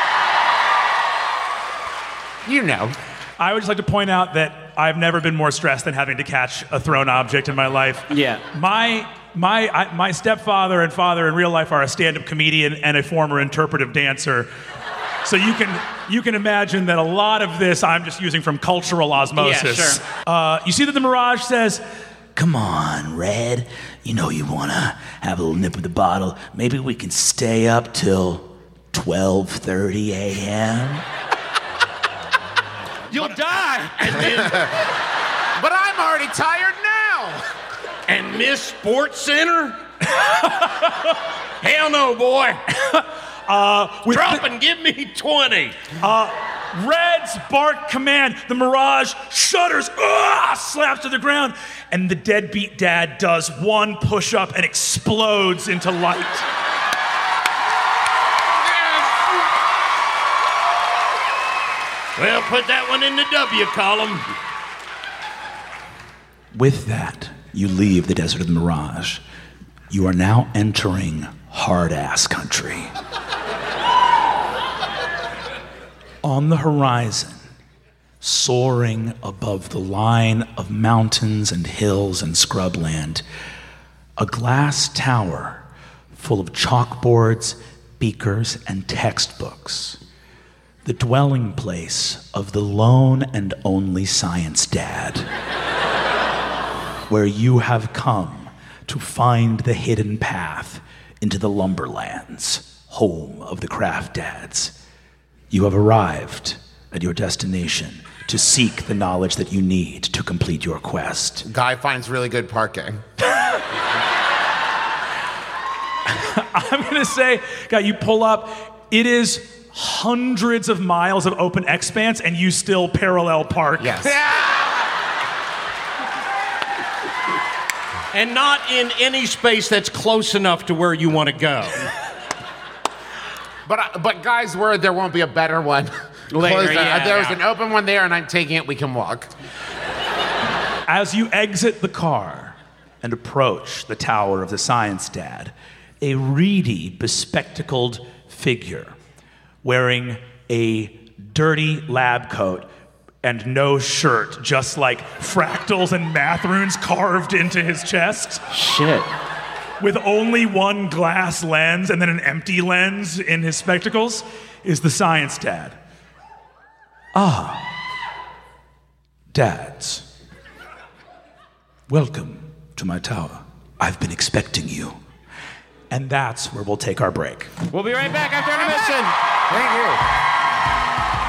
You know. I would just like to point out that I've never been more stressed than having to catch a thrown object in my life. Yeah. My my I, my stepfather and father in real life are a stand-up comedian and a former interpretive dancer. So you can you can imagine that a lot of this I'm just using from cultural osmosis. Yeah, sure. Uh, you see that the Mirage says, Come on, Red. You know you want to have a little nip of the bottle. Maybe we can stay up till twelve thirty a.m. You'll die. But I'm already tired now. And Miss Sports Center? Hell no, boy. uh, with Drop and give me twenty. Red's bark command, the Mirage shudders, ah, slaps to the ground, and the deadbeat dad does one push-up and explodes into light. Well, put that one in the W column. With that, you leave the Desert of the Mirage. You are now entering hard-ass country. On the horizon, soaring above the line of mountains and hills and scrubland, a glass tower full of chalkboards, beakers, and textbooks. The dwelling place of the lone and only science dad, where you have come to find the hidden path into the lumberlands, home of the craft dads. You have arrived at your destination to seek the knowledge that you need to complete your quest. Guy finds really good parking. I'm gonna say, God, you pull up, it is hundreds of miles of open expanse and you still parallel park. Yes. And not in any space that's close enough to where you want to go. But I- but guy's word, there won't be a better one. Later, Closer. yeah, There's yeah. an open one there, and I'm taking it. We can walk. As you exit the car and approach the tower of the science dad, a reedy, bespectacled figure wearing a dirty lab coat and no shirt, just like fractals and math runes carved into his chest, Shit. with only one glass lens and then an empty lens in his spectacles, is the science dad. Ah, dads. Welcome to my tower. I've been expecting you. And that's where we'll take our break. We'll be right back after intermission. Thank you.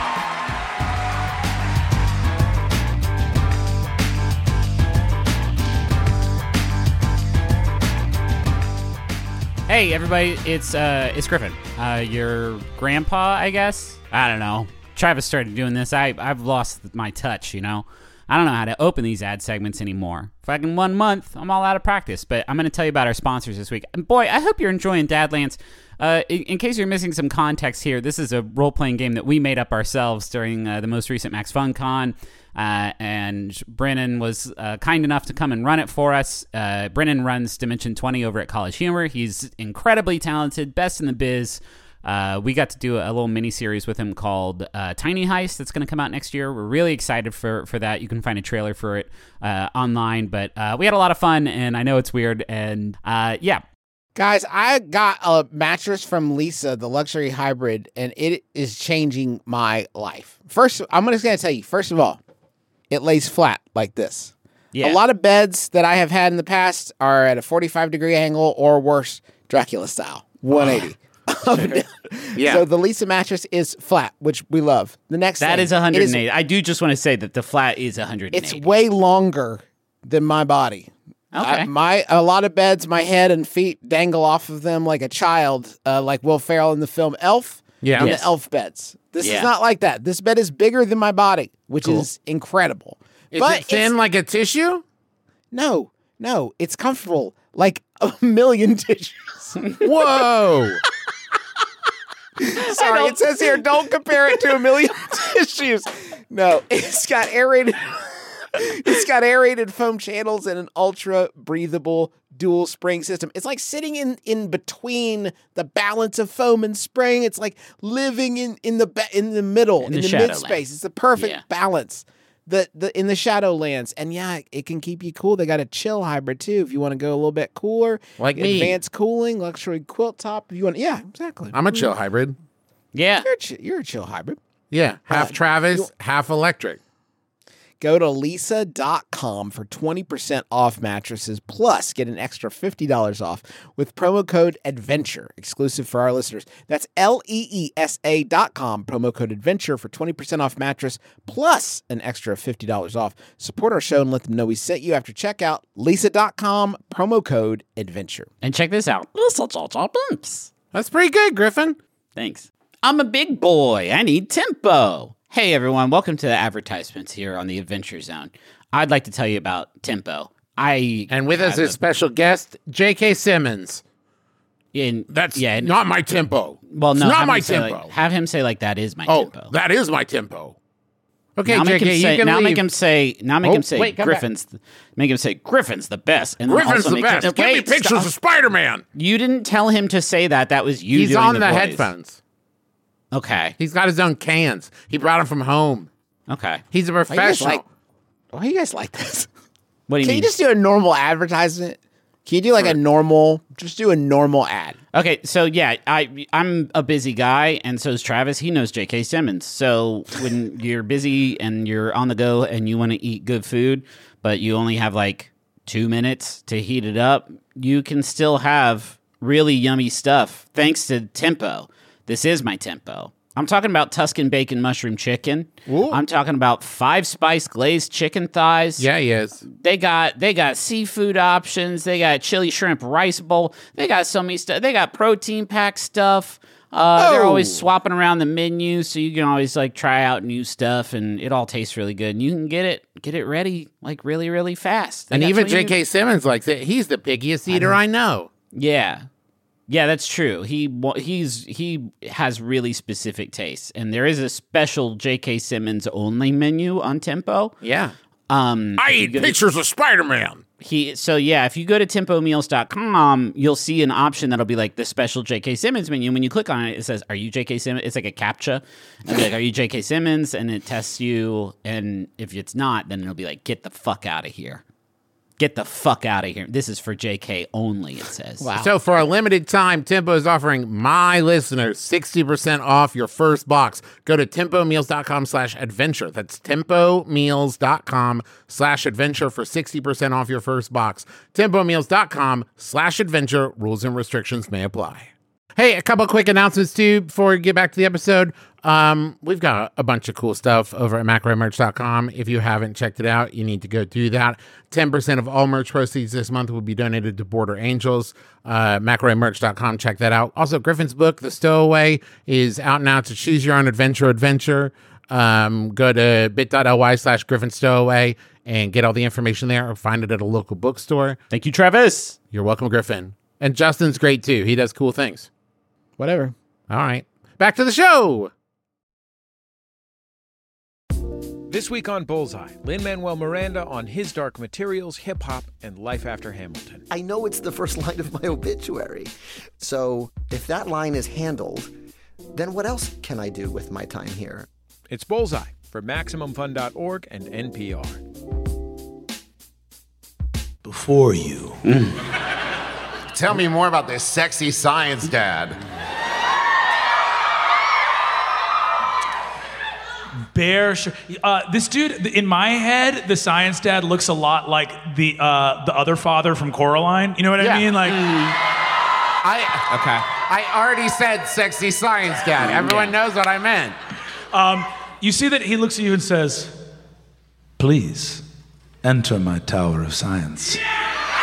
Hey, everybody, it's uh, it's Griffin. Uh, your grandpa, I guess. I don't know. Travis started doing this. I I've lost my touch, you know. I don't know how to open these ad segments anymore. Fucking one month, I'm all out of practice. But I'm going to tell you about our sponsors this week. And boy, I hope you're enjoying Dadlands. Uh, in, in case you're missing some context here, this is a role-playing game that we made up ourselves during uh, the most recent Max Fun Con. Uh, and Brennan was uh, kind enough to come and run it for us. Uh, Brennan runs Dimension twenty over at College Humor. He's incredibly talented, best in the biz. Uh, we got to do a little mini-series with him called uh, Tiny Heist that's going to come out next year. We're really excited for, for that. You can find a trailer for it uh, online. But uh, we had a lot of fun, and I know it's weird. And uh, yeah. Guys, I got a mattress from Lisa, the luxury hybrid, and it is changing my life. First, I'm just going to tell you, first of all, it lays flat like this. Yeah. A lot of beds that I have had in the past are at a forty-five degree angle or worse, Dracula style, one eighty. Yeah. So the Lisa mattress is flat, which we love. The next That thing, is one hundred eighty. Is, I do just want to say that the flat is one hundred eighty. it's way longer than my body. Okay. I, my a lot of beds, my head and feet dangle off of them like a child, uh, like Will Ferrell in the film Elf. Yeah. in Yes. the Elf beds. This Yeah. is not like that. This bed is bigger than my body, which Cool. is incredible. Is but it thin it's- like a tissue? No, no, it's comfortable like a million tissues. Whoa! Sorry, it says here, don't compare it to a million tissues. No, it's got aerated. It's got aerated foam channels and an ultra breathable dual spring system. It's like sitting in, in between the balance of foam and spring. It's like living in, in the ba- in the middle, In in the the, mid Shadowlands. space. It's the perfect Yeah. balance. The the in the Shadowlands, and yeah, it can keep you cool. They got a chill hybrid too. If you want to go a little bit cooler, Like me. advanced cooling, luxury quilt top. If you want, yeah, exactly. I'm a chill hybrid. Yeah. You're a, chi- you're a chill hybrid. Yeah, half Uh, Travis, you- half electric. Go to lisa dot com for twenty percent off mattresses, plus get an extra fifty dollars off with promo code ADVENTURE, exclusive for our listeners. That's L E E S A dot com, promo code ADVENTURE for twenty percent off mattress, plus an extra fifty dollars off. Support our show and let them know we sent you after checkout. lisa dot com, promo code ADVENTURE. And check this out. That's pretty good, Griffin. Thanks. I'm a big boy. I need tempo. Hey, everyone. Welcome to the advertisements here on the Adventure Zone. I'd like to tell you about Tempo. I And with us have is special guest J K. Simmons. a- in, That's yeah, not my tempo. well, no, it's not have my him say, tempo. Like, have him say like that is my oh, tempo. that is my tempo. Okay, now J make K, him you say, can now leave. make him say now make Oh, him say wait, come back. Griffin's th- make him say Griffin's the best. And then Griffin's also the make best. Him, Give me wait, pictures stop. of Spider-Man. You didn't tell him to say that. That was you. He's doing on the, the, voice. headphones. Okay. He's got his own cans. He brought them from home. Okay. He's a Why you guys professional. like, why you guys like this? What do you Can mean? you just do a normal advertisement? Can you do like a normal, just do a normal ad? Okay, so yeah, I I'm a busy guy, and so is Travis. He knows J K. Simmons. So when you're busy and you're on the go and you want to eat good food, but you only have like two minutes to heat it up, you can still have really yummy stuff thanks to Tempo. This is my Tempo. I'm talking about Tuscan bacon mushroom chicken. Ooh. I'm talking about five spice glazed chicken thighs. Yeah, he is. They got they got seafood options. They got chili shrimp rice bowl. They got so many stuff. They got protein pack stuff. Uh, They're Oh. always swapping around the menu, so you can always like try out new stuff, and it all tastes really good. And you can get it get it ready like really really fast. They And got even twenty J K. Simmons likes it. He's the pickiest eater I know. Yeah. Yeah, that's true. He wa- he's he has really specific tastes, and there is a special J K. Simmons only menu on Tempo. Yeah. Um, I if you eat go to- pictures of Spider-Man. He so yeah, if you go to tempo meals dot com, you'll see an option that'll be like the special J K. Simmons menu. And when you click on it, it says, "Are you J K. Simmons?" It's like a CAPTCHA. And be like, "Are you J K. Simmons?" And it tests you. And if it's not, then it'll be like, "Get the fuck out of here! Get the fuck out of here!" This is for J K only. It says. Wow. So for a limited time, Tempo is offering my listeners sixty percent off your first box. Go to tempo meals dot com slash adventure. That's tempo meals dot com slash adventure for sixty percent off your first box. tempo meals dot com slash adventure. Rules and restrictions may apply. Hey, a couple quick announcements too before we get back to the episode. Um, we've got a bunch of cool stuff over at macro merch dot com. If you haven't checked it out, you need to go do that. ten percent of all merch proceeds this month will be donated to Border Angels. Uh, macro merch dot com, check that out. Also, Griffin's book, The Stowaway, is out now to choose your own adventure adventure. Um, go to bit.ly slash Griffin Stowaway and get all the information there, or find it at a local bookstore. Thank you, Travis. You're welcome, Griffin. And Justin's great too. He does cool things. Whatever. All right. Back to the show. This week on Bullseye, Lin-Manuel Miranda on his Dark Materials, hip hop, and life after Hamilton. I know it's the first line of my obituary. So if that line is handled, then what else can I do with my time here? It's Bullseye for Maximum Fun dot org and N P R. Before you. Tell me more about this sexy science dad. Bear, sh- uh, this dude in my head, the science dad looks a lot like the uh, the other father from Coraline. You know what Yeah. I mean? Like, I Okay. I already said sexy science dad. Everyone knows what I meant. um, you see that he looks at you and says, Please enter my tower of science. Yeah,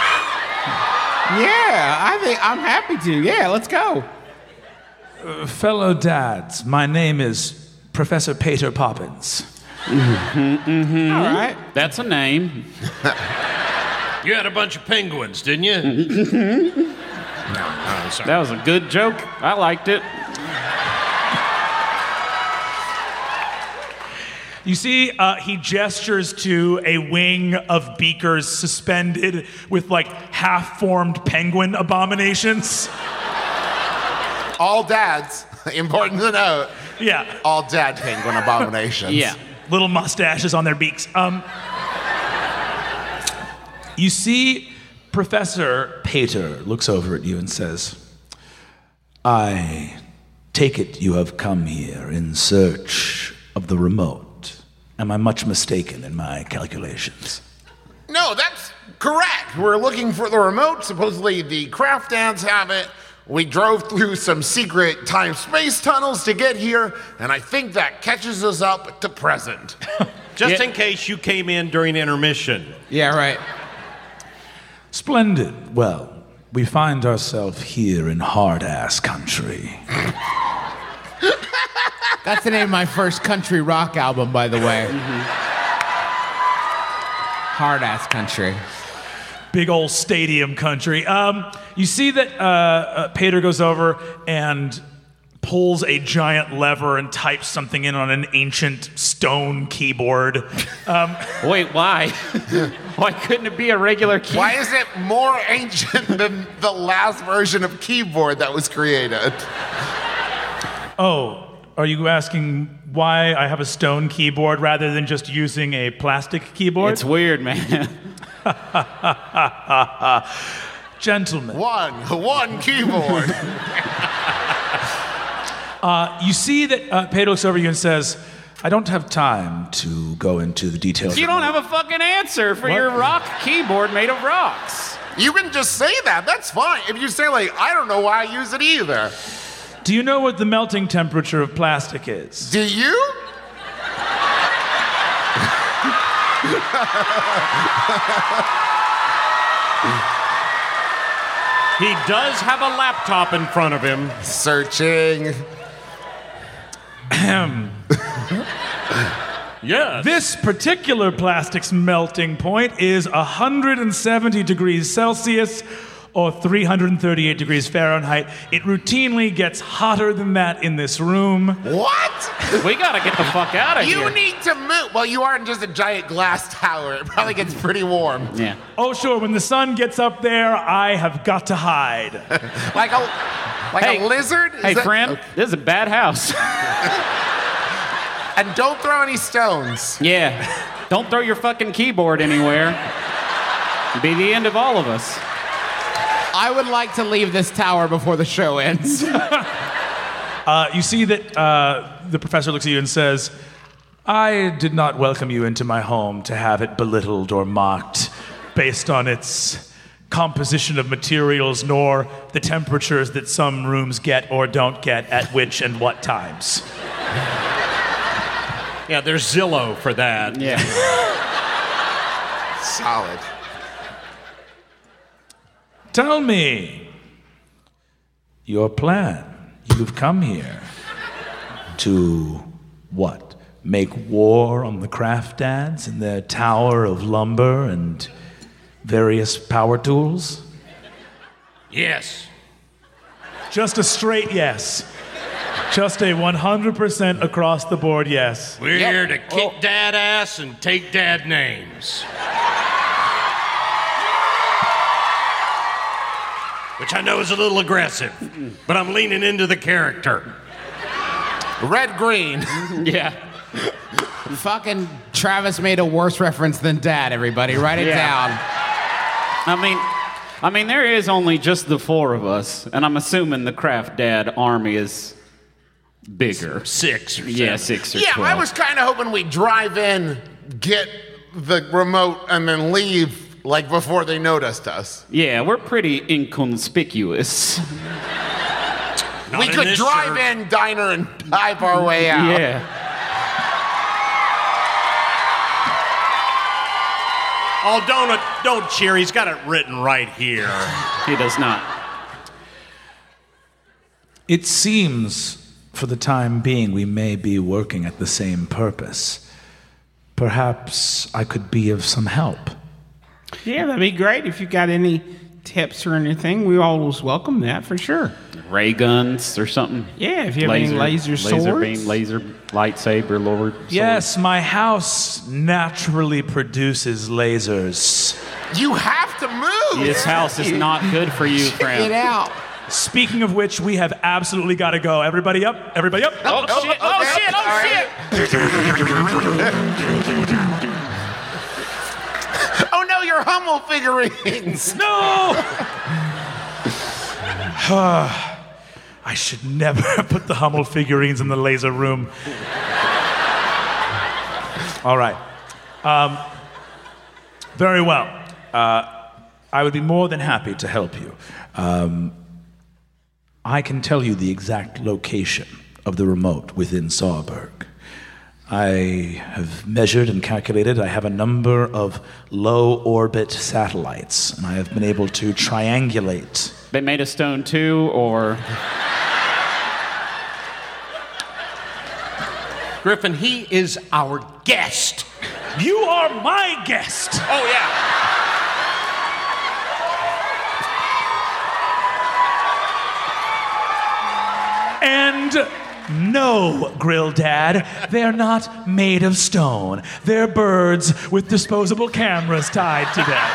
I think I'm happy to. Yeah, let's go. Fellow dads, my name is Professor Peter Poppins. Mm-hmm. All right. That's a name. You had a bunch of penguins, didn't you? no, no, sorry. That was a good joke. I liked it. you see, uh, he gestures to a wing of beakers suspended with like half-formed penguin abominations. All dads, important to note, Yeah, all dad penguin abominations. Yeah. little mustaches on their beaks. Um, you see, Professor Peter looks over at you and says, I take it you have come here in search of the remote. Am I much mistaken in my calculations? No, that's correct. We're looking for the remote. Supposedly the craft dads have it. We drove through some secret time-space tunnels to get here, and I think that catches us up to present. Just in case you came in during intermission. Yeah, right. Splendid. Well, we find ourselves here in hard-ass country. That's the name of my first country rock album, by the way. Hard ass country. big old stadium country. Um, you see that uh, uh, Peter goes over and pulls a giant lever and types something in on an ancient stone keyboard. Um, Wait, why? Why couldn't it be a regular keyboard? Why is it more ancient than the last version of keyboard that was created? oh, are you asking why I have a stone keyboard rather than just using a plastic keyboard? It's weird, man. Gentlemen. One, one keyboard. Uh, you see that uh, Pedro looks over you and says, I don't have time to go into the details. You don't have a fucking answer for What? your rock keyboard made of rocks. You can just say that. That's fine. If you say, like, I don't know why I use it either. do you know what the melting temperature of plastic is? Do you? He does have a laptop in front of him. Searching. Yes. This particular plastic's melting point is one hundred seventy degrees Celsius or three hundred thirty-eight degrees Fahrenheit. It routinely gets hotter than that in this room. What? We gotta get the fuck out of You here. need to move. Well, you aren't just a giant glass tower. It probably gets pretty warm. Yeah. Oh, sure, when the sun gets up there, I have got to hide. Like a, like Hey. a lizard? Is Hey, that- friend, this is a bad house. And don't throw any stones. Yeah. Don't throw your fucking keyboard anywhere. It'd be the end of all of us. I would like to leave this tower before the show ends. Uh, you see that uh, the professor looks at you and says, I did not welcome you into my home to have it belittled or mocked based on its composition of materials, nor the temperatures that some rooms get or don't get at which and what times. Yeah, there's Zillow for that. Yeah. Solid. Tell me your plan. You've come here To what? make war on the craft dads in their tower of lumber and various power tools? Yes. Just a straight yes. Just a one hundred percent across the board yes. We're yep. here to kick oh. dad ass and take dad names. Which I know is a little aggressive, but I'm leaning into the character. Red, green. Yeah. Fucking Travis made a worse reference than Dad, everybody. Write it yeah. down. I mean, I mean, there is only just the four of us, and I'm assuming the Craft Dad army is bigger. Six or seven. Yeah, six or yeah, twelve. I was kind of hoping we'd drive in, get the remote, and then leave, like, before they noticed us. Yeah, we're pretty inconspicuous. we could drive shirt. in, diner, and dive our way out. Yeah. Oh, don't, don't cheer. He's got it written right here. He does not. It seems, for the time being, we may be working at the same purpose. Perhaps I could be of some help. Yeah, that'd be great if you got any tips or anything. We always welcome that, for sure. Ray guns or something? Yeah, if you have laser, any laser, laser swords. Laser beam, laser, lightsaber, lord. Sword. Yes, my house naturally produces lasers. You have to move! This house is not good for you, friend. Get out. Speaking of which, we have absolutely got to go. Everybody up? Everybody up? Oh, oh shit, oh, okay. shit, oh, All shit! Right. Oh, no, your Hummel figurines! No! I should never have put the Hummel figurines in the laser room. All right. Um, very well. Uh, I would be more than happy to help you. Um, I can tell you the exact location of the remote within Sawburg. I have measured and calculated. I have a number of low-orbit satellites, and I have been able to triangulate. They made of stone too, or... Griffin, he is our guest. You are my guest. Oh, yeah. And no, Grill Dad, they're not made of stone. They're birds with disposable cameras tied to them.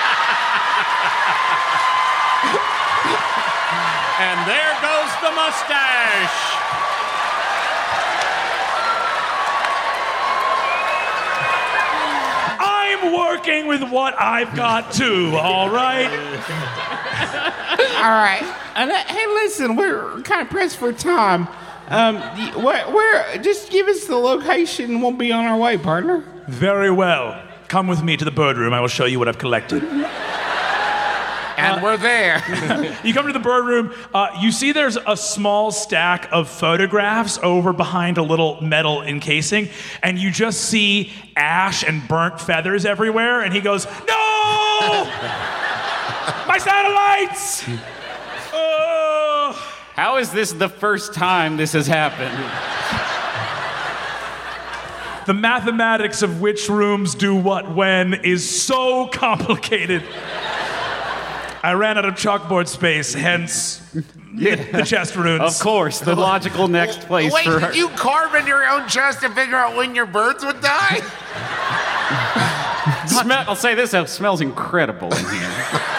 And there goes the mustache. I'm working with what I've got too, all right? All right. And, uh, hey, listen, we're kind of pressed for time. Um, where, where, just give us the location and we'll be on our way, partner. Very well. Come with me to the bird room. I will show you what I've collected. And uh, we're there. You come to the bird room. Uh, you see there's a small stack of photographs over behind a little metal encasing, and you just see ash and burnt feathers everywhere, and he goes, "No! My satellites!" Oh. How is this the first time this has happened? The mathematics of which rooms do what when is so complicated. I ran out of chalkboard space, hence yeah. the, the chest runes. Of course, the logical next place Wait, for... did you carve into your own chest to figure out when your birds would die? Smell, I'll say this, it smells incredible in here.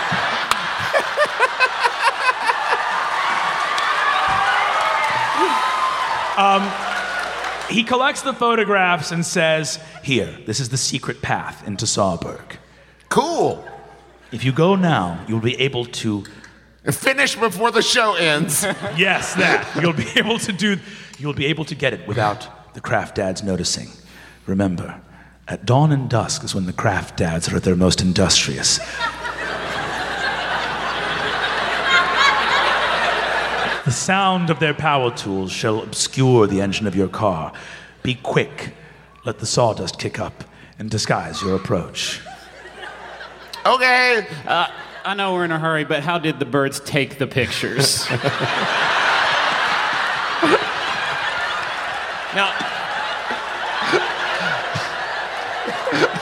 um, he collects the photographs and says, "Here, this is the secret path into Sawburg. Cool. If you go now, you'll be able to... Finish before the show ends. Yes, that. You'll be able to do... You'll be able to get it without the craft dads noticing. Remember, at dawn and dusk is when the craft dads are at their most industrious. The sound of their power tools shall obscure the engine of your car. Be quick. Let the sawdust kick up and disguise your approach." Okay. Uh, I know we're in a hurry, but how did the birds take the pictures? Now,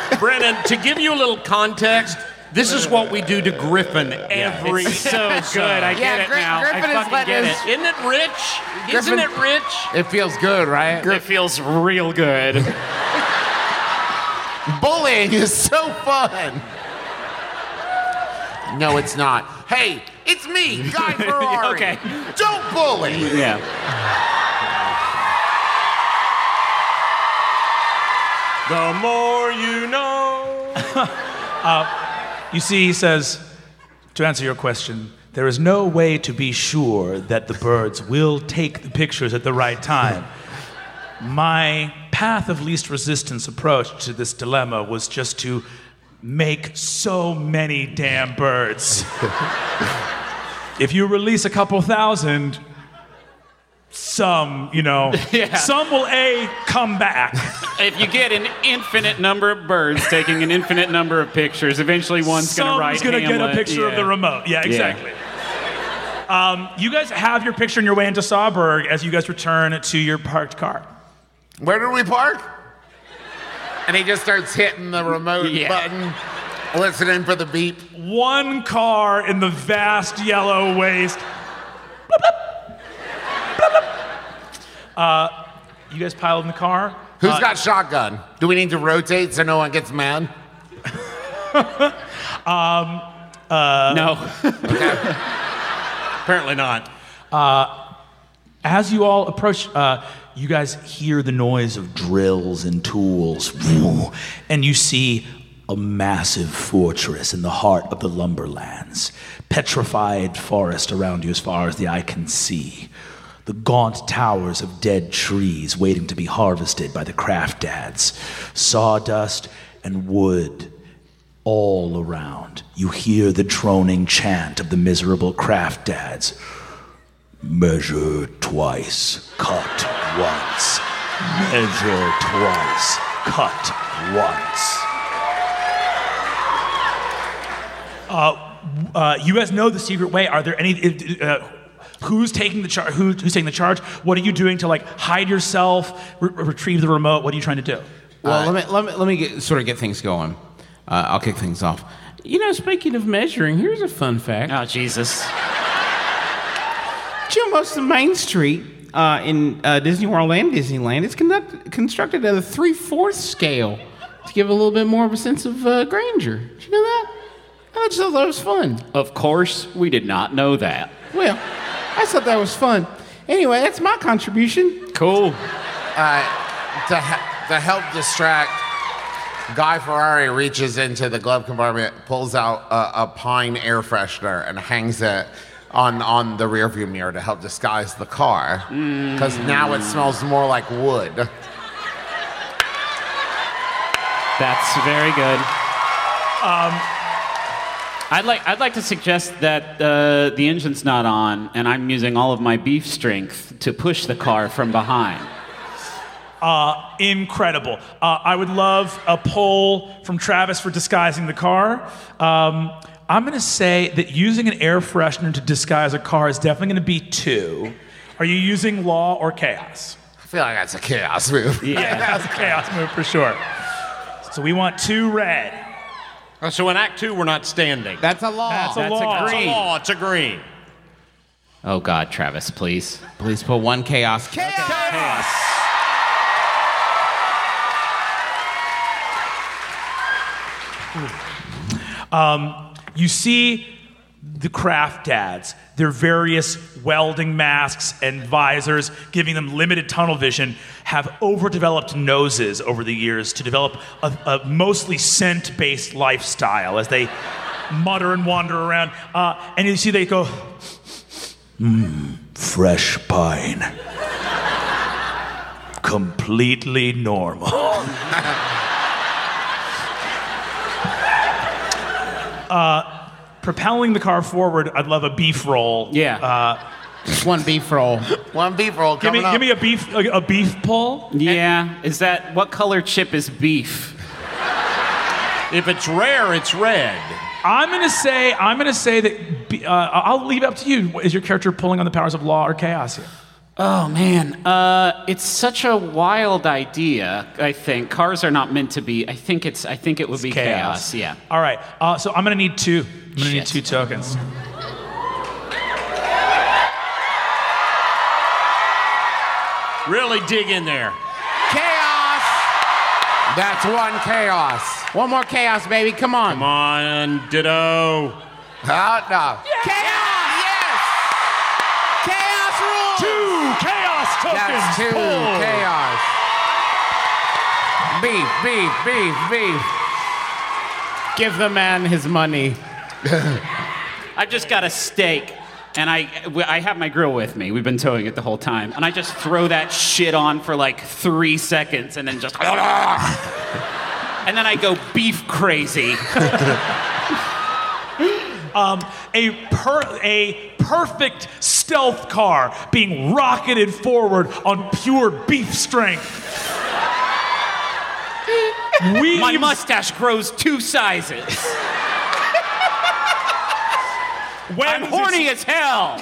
Brennan, to give you a little context, this is what we do to Griffin every It's so good. I Yeah, get it Gri- now. Griffin I is fucking letting get his- it. Isn't it rich? Isn't Griffin- it rich? It feels good, right? It feels real good. Bullying is so fun. No, it's not. Hey, it's me, Guy Ferrari. Okay. Don't bully. Yeah. The more you know. You see, he says, to answer your question, there is no way to be sure that the birds will take the pictures at the right time. My path of least resistance approach to this dilemma was just to make so many damn birds. If you release a couple thousand, some, you know, Yeah. some will A, come back. If you get an infinite number of birds taking an infinite number of pictures, eventually one's going to write Someone's gonna get a Hamlet. picture of Yeah. the remote. Yeah, exactly. Um, you guys have your picture on your way into Sawburg as you guys return to your parked car. Where did we park? And he just starts hitting the remote Yeah. button, listening for the beep. One car in the vast yellow waste. Uh, you guys piled in the car. Who's Uh, got shotgun? Do we need to rotate so no one gets mad? um, uh, No. Apparently not. Uh, as you all approach, uh, you guys hear the noise of drills and tools, and you see a massive fortress in the heart of the lumberlands. Petrified forest around you as far as the eye can see. The gaunt towers of dead trees waiting to be harvested by the craft dads. Sawdust and wood all around. You hear the droning chant of the miserable craft dads. Measure twice, cut once. Measure twice, cut once. Uh, uh, you guys know the secret way. Are there any? Uh, who's taking the charge? Who, who's taking the charge? What are you doing to like hide yourself, re- retrieve the remote? What are you trying to do? Well, let me let me let me get, sort of get things going. Uh, I'll kick things off. You know, speaking of measuring, here's a fun fact. Oh, Jesus. Did you know most of Main Street uh, in uh, Disney World and Disneyland is conduct- constructed at a three-fourths scale to give a little bit more of a sense of uh, grandeur. Did you know that? I just thought that was fun. Of course, we did not know that. Well, I thought that was fun. Anyway, that's my contribution. Cool. Uh, to, ha- to help distract, Guy Ferrari reaches into the glove compartment, pulls out a, a pine air freshener, and hangs it on, on the rearview mirror to help disguise the car. Because now it smells more like wood. That's very good. Um, I'd like I'd like to suggest that uh, the engine's not on, and I'm using all of my beef strength to push the car from behind. Uh, incredible. Uh, I would love a poll from Travis for disguising the car. Um, I'm going to say that using an air freshener to disguise a car is definitely going to be two. Are you using law or chaos? I feel like that's a chaos move. Yeah, that's a chaos move for sure. So we want two red. Uh, So in Act Two, we're not standing. That's a law. That's a That's law. a It's a green. law. It's a green. Oh God, Travis, please. Please put one chaos. Chaos. Um, you see the craft dads, their various welding masks and visors, giving them limited tunnel vision, have overdeveloped noses over the years to develop a, a mostly scent-based lifestyle as they mutter and wander around. Uh, and you see they go, mmm, fresh pine. Completely normal. uh, propelling the car forward, I'd love a beef roll. Yeah. Uh, Just one beef roll. One beef roll give me, coming up. give me a beef, a, a beef pull. Yeah. Is that what color chip is beef? If it's rare, it's red. I'm gonna say, I'm gonna say that. be- Uh, I'll leave it up to you. Is your character pulling on the powers of law or chaos here? Oh man, uh, it's such a wild idea. I think cars are not meant to be. I think it's. I think it would be chaos. Chaos. Yeah. All right. Uh, so I'm gonna need two. I'm gonna need Shit. two tokens. Really dig in there. Chaos! That's one chaos. One more chaos, baby. Come on. Come on, Ditto. Oh, no. Chaos! Yes! Chaos rules! Two chaos tokens. That's two pulled. chaos. Beef, beef, beef, beef. Give the man his money. I just got a steak, and I I have my grill with me. We've been towing it the whole time, and I just throw that shit on for like three seconds, and then just and then I go beef crazy. Um, a per a perfect stealth car being rocketed forward on pure beef strength. We My mustache grows two sizes. when I'm horny as hell.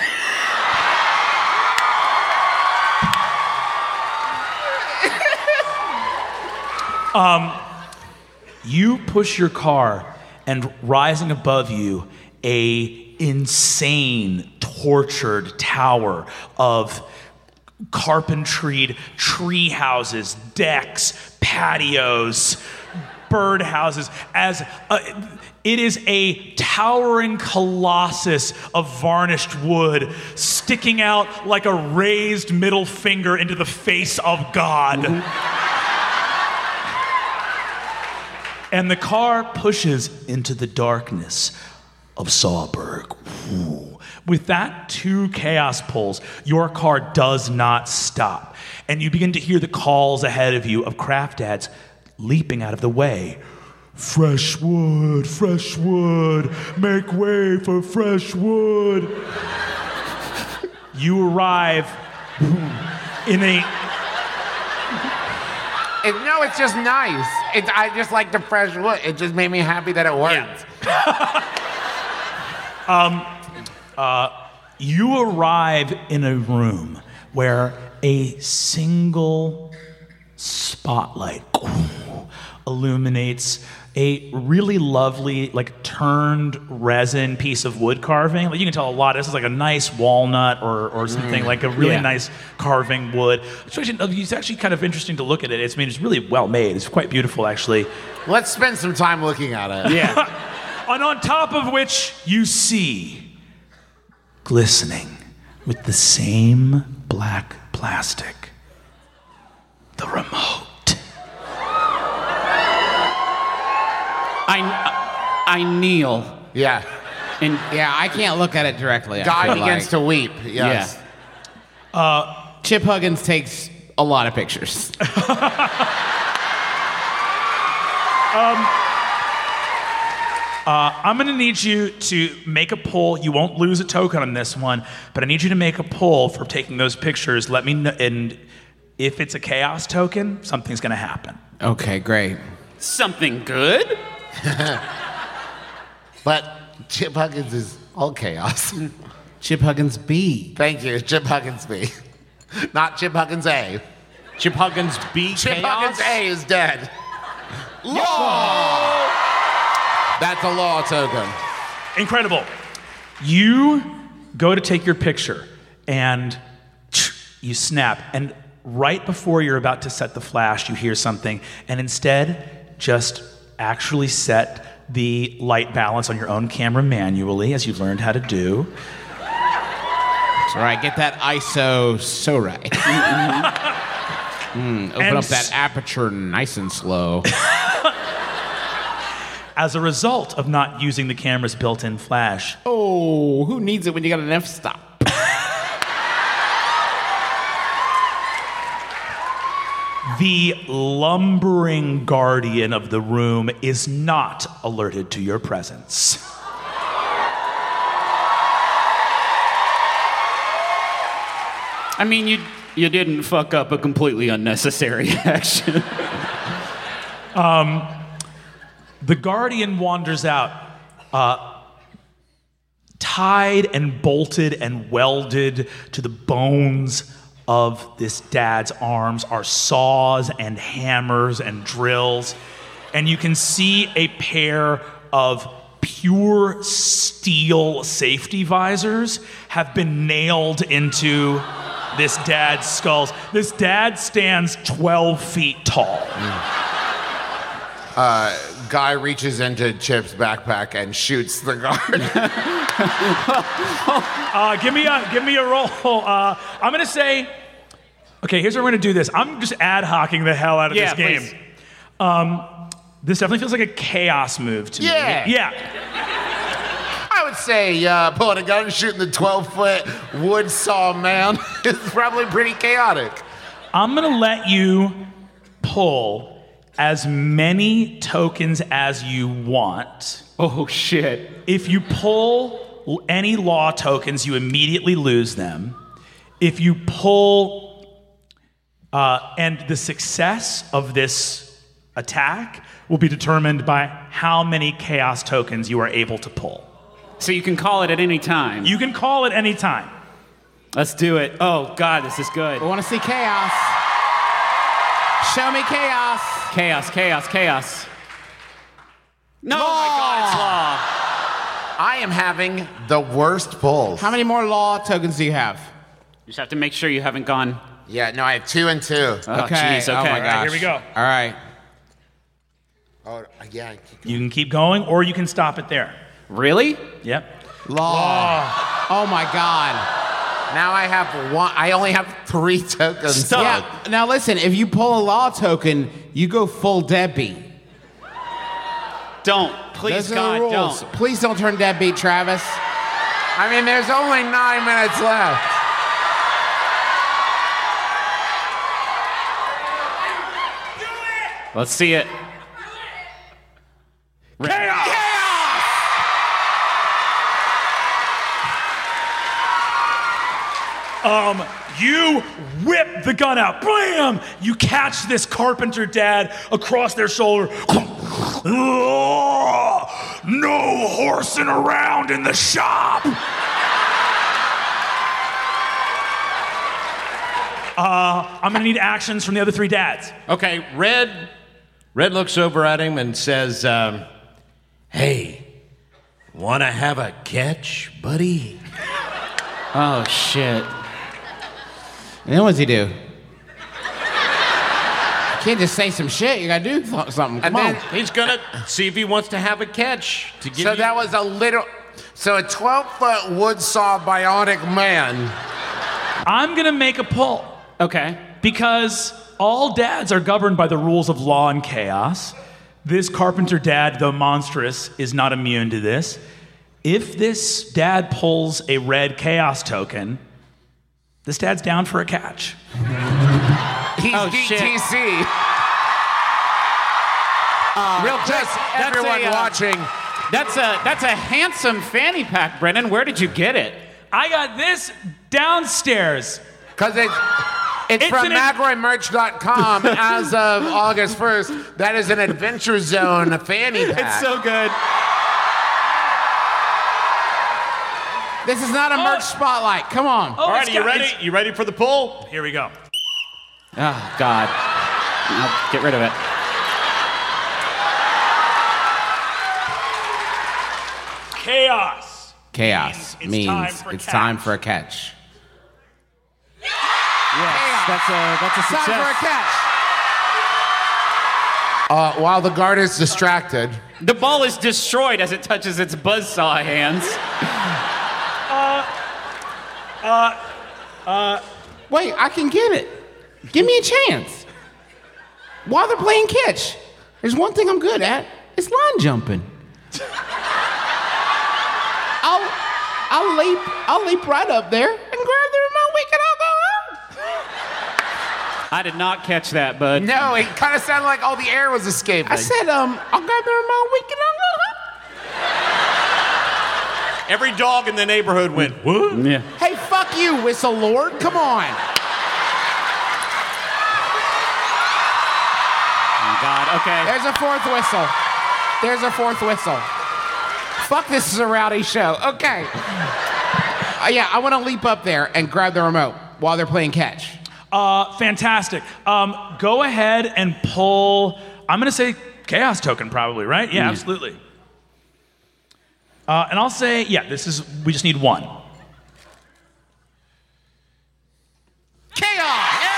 You push your car, and rising above you, a insane, tortured tower of carpentried tree houses, decks, patios, bird houses. As a, it is a towering colossus of varnished wood, sticking out like a raised middle finger into the face of God. And the car pushes into the darkness of Sawburg. Ooh. With that two chaos pulls, your car does not stop. And you begin to hear the calls ahead of you of craft dads leaping out of the way. Fresh wood, fresh wood, make way for fresh wood. You arrive in a It, no, it's just nice. It, I just like the fresh wood. It just made me happy that it worked. You arrive in a room where a single spotlight illuminates a really lovely, like, turned resin piece of wood carving. Like, you can tell a lot. This is like a nice walnut or, or something, like a really Yeah. nice carving wood. It's actually, it's actually kind of interesting to look at it. It's, I mean, it's really well made. It's quite beautiful, actually. Let's spend some time looking at it. Yeah. And on top of which you see, glistening with the same black plastic, the remote. I I kneel Yeah. and Yeah, I can't look at it directly. I Guy feel begins like. to weep. Yes. Chip Huggins takes a lot of pictures. I'm gonna need you to make a pull. You won't lose a token on this one, but I need you to make a pull for taking those pictures. Let me know, and if it's a chaos token, something's gonna happen. Okay, great. something good. But Chip Huggins is all chaos. Chip Huggins B. Thank you, Chip Huggins B. Not Chip Huggins A. Chip Huggins B. Chip Chaos? Huggins A is dead. Law! That's a law token. Incredible. You go to take your picture and you snap, and right before you're about to set the flash, you hear something, and instead just actually set the light balance on your own camera manually, as you've learned how to do. All right, get that I S O so right. Mm, open And up that s- aperture nice and slow. As a result of not using the camera's built-in flash, Oh, who needs it when you got an f-stop? the lumbering guardian of the room is not alerted to your presence. I mean, you you didn't fuck up a completely unnecessary action. The guardian wanders out, uh, tied and bolted and welded to the bones of this dad's arms are saws and hammers and drills. And you can see a pair of pure steel safety visors have been nailed into this dad's skulls. This dad stands twelve feet tall. Uh, guy reaches into Chip's backpack and shoots the guard. uh, give me a give me a roll. Uh, I'm gonna say, okay, here's how we're gonna do this. I'm just ad hocing the hell out of Yeah, this game. please. Um, this definitely feels like a chaos move to Yeah. me. Yeah. I would say uh, pulling a gun and shooting the twelve-foot wood saw man is probably pretty chaotic. I'm gonna let you pull as many tokens as you want. Oh, shit. If you pull l- any law tokens, you immediately lose them. If you pull, uh, and the success of this attack will be determined by how many chaos tokens you are able to pull. So you can call it at any time. You can call it any time. Let's do it. Oh, God, this is good. I want to see chaos. Show me chaos. Chaos, chaos, chaos. No, Law. oh my God, it's law. I am having the worst pulls. How many more law tokens do you have? You just have to make sure you haven't gone. Yeah, no, I have two and two. Oh, Okay. jeez, okay. Oh my All right, gosh. here we go. All right. Oh, yeah. I keep- You can keep going, or you can stop it there. Really? Yep. Law. Oh my God. Now I have one. I only have three tokens. Stop. Yeah. Now listen, if you pull a law token, you go full deadbeat. Don't. Please, Those are God, the rules. don't. Please don't turn deadbeat, Travis. I mean, there's only nine minutes left. Let's see it. Chaos! Um, you whip the gun out. Blam! You catch this carpenter dad across their shoulder. No horsing around in the shop. Uh, I'm gonna need actions from the other three dads. Okay, Red. Red looks over at him and says, um, "Hey, want to have a catch, buddy?" Oh, shit. And then what's he do? You can't just say some shit. You gotta do th- something. Come And then on. he's gonna see if he wants to have a catch to give So you. that was a little. So a twelve-foot wood saw bionic man. I'm gonna make a pull. Okay. Because all dads are governed by the rules of law and chaos. This carpenter dad, though monstrous, is not immune to this. If this dad pulls a red chaos token, this dad's down for a catch. He's Oh, D shit. T C. Real quick, that's- that's everyone a, uh, watching. That's a that's a handsome fanny pack, Brennan. Where did you get it? I got this downstairs. Because it's, it's, It's from an ad- McElroy Merch dot com as of August first. That is an Adventure Zone fanny pack. It's so good. This is not a merch spotlight. Come on. Oh, All right, it's are you got- ready? it's- You ready for the pull? Here we go. Oh, God. Now, get rid of it. Chaos. Chaos It's means time for a it's catch. time for a catch. Yes, that's a that's a Time for a success. catch. Uh, while the guard is distracted, The ball is destroyed as it touches its buzzsaw hands. Wait, I can get it. Give me a chance. While they're playing catch, there's one thing I'm good at. It's line jumping. I'll, I'll leap, I'll leap right up there and grab the remote. We can all go home. I did not catch that, bud. no, it kind of sounded like all the air was escaping. I said, um, I'll grab the remote. We can all go home. Every dog in the neighborhood went, "What?" Yeah. Hey, fuck you, Whistle Lord. Come on. Oh, God. Okay. There's a fourth whistle. There's a fourth whistle. Fuck, this is a rowdy show. Okay. Uh, yeah, I want to leap up there and grab the remote. while they're playing catch. Uh, fantastic. Um, go ahead and pull, I'm going to say Chaos Token probably, right? Yeah, mm. absolutely. Uh, and I'll say, yeah, this is, we just need one. Chaos! Yeah!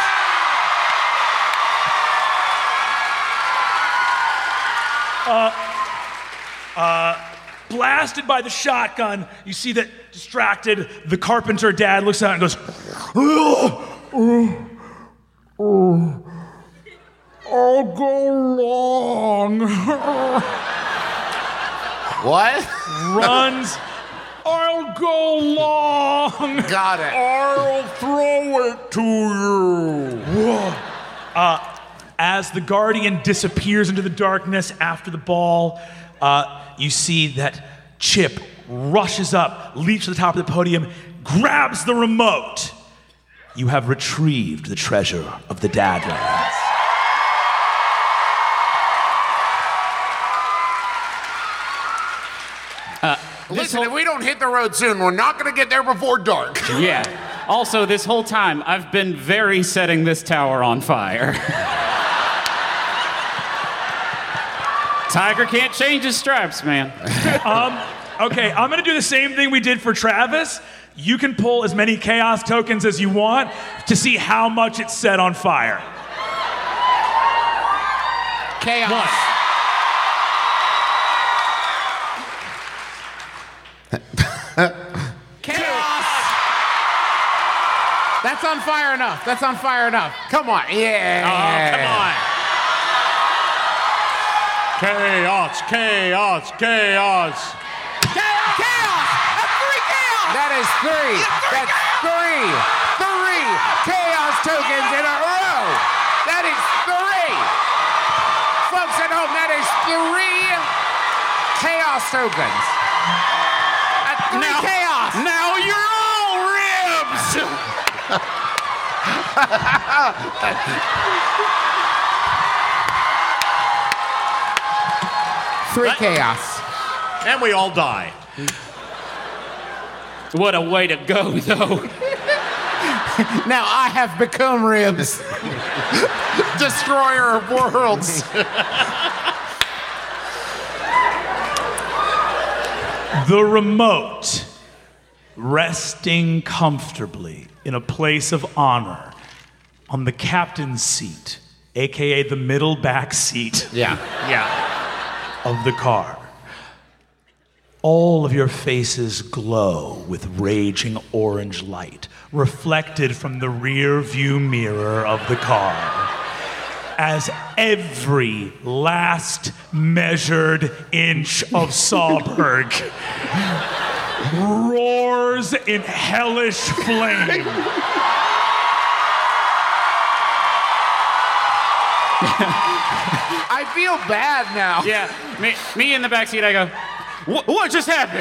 Uh, uh, blasted by the shotgun, you see that distracted, the carpenter dad looks out and goes, oh, oh, oh, I'll go long. What? Runs, I'll go long. Got it. I'll throw it to you. Whoa. Uh, as the Guardian disappears into the darkness after the ball, uh, you see that Chip rushes up, leaps to the top of the podium, grabs the remote. You have retrieved the treasure of the Dadlands. Uh, Listen, whole... if we don't hit the road soon, we're not going to get there before dark. Yeah. Also, this whole time, I've been very setting this tower on fire. Tiger can't change his stripes, man. um, okay, I'm going to do the same thing we did for Travis. You can pull as many Chaos Tokens as you want to see how much it's set on fire. Chaos. One. Chaos! That's on fire enough. That's on fire enough. Come on. Yeah. Oh, come on. Chaos, chaos, chaos. Chaos! Chaos! That's three chaos! That is three. That's three. Three chaos tokens in a row. That is three. Folks at home, that is three chaos tokens. Three now, chaos. Now you're all ribs. Three chaos. And we all die. What a way to go, though. Now I have become ribs. Destroyer of worlds. The remote, resting comfortably in a place of honor on the captain's seat, aka the middle back seat. Yeah, yeah. Of the car. All of your faces glow with raging orange light, reflected from the rear view mirror of the car, as every last measured inch of Sawburg roars in hellish flame. I feel bad now. Yeah, me, me in the backseat, I go, what just happened?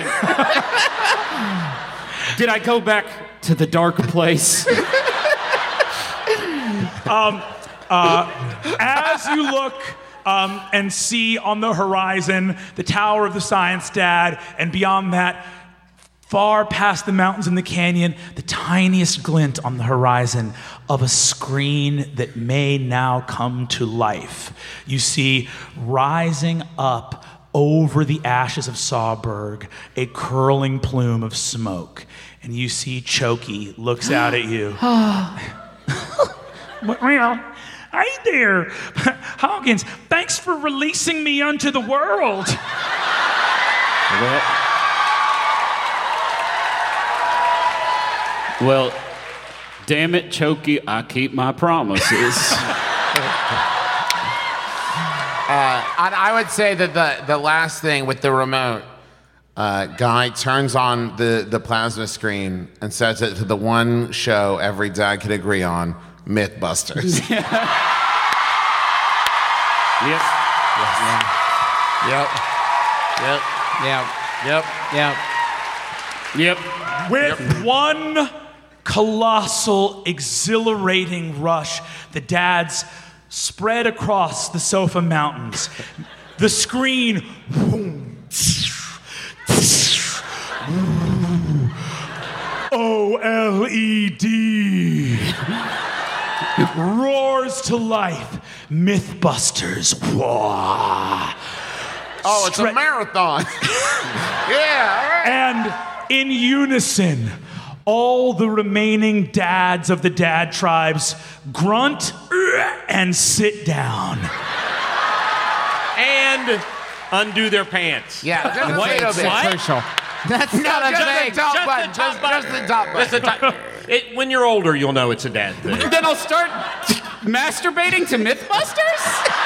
Did I go back to the dark place? um, uh, as you look um, and see on the horizon the Tower of the Science Dad, and beyond that, far past the mountains and the canyon, the tiniest glint on the horizon of a screen that may now come to life. You see, rising up over the ashes of Sawburg, a curling plume of smoke. And you see Chokey looks out at you. Well, hey there, Hawkins, thanks for releasing me unto the world. Well, well, damn it, Chokey, I keep my promises. Uh, and I would say that the, the last thing with the remote, uh, Guy turns on the, the plasma screen and sets it to the one show every dad could agree on, Mythbusters. Yep. Yes. Yep. Yep. Yep. Yep. Yep. Yep. With Yep. one colossal, exhilarating rush, the dads spread across the Sofa Mountains. The screen boom, O L E D. Roars to life. Mythbusters. Wah. Oh, it's Stre- a marathon. Yeah, all right. And in unison, all the remaining dads of the dad tribes grunt and sit down. And undo their pants. Yeah, just a What? little bit. What? Crucial. That's No, not a just thing. the top Just button. the top Just, button. just the top That's the button. ti- it, when you're older, you'll know it's a dad thing. Then I'll start masturbating to Mythbusters?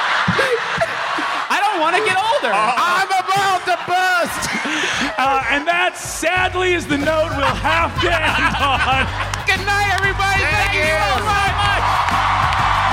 I don't want to get older. I'm about to burst. Uh, and that, sadly, is the note we'll have to end on. Good night, everybody. Thank, Thank you you. so much.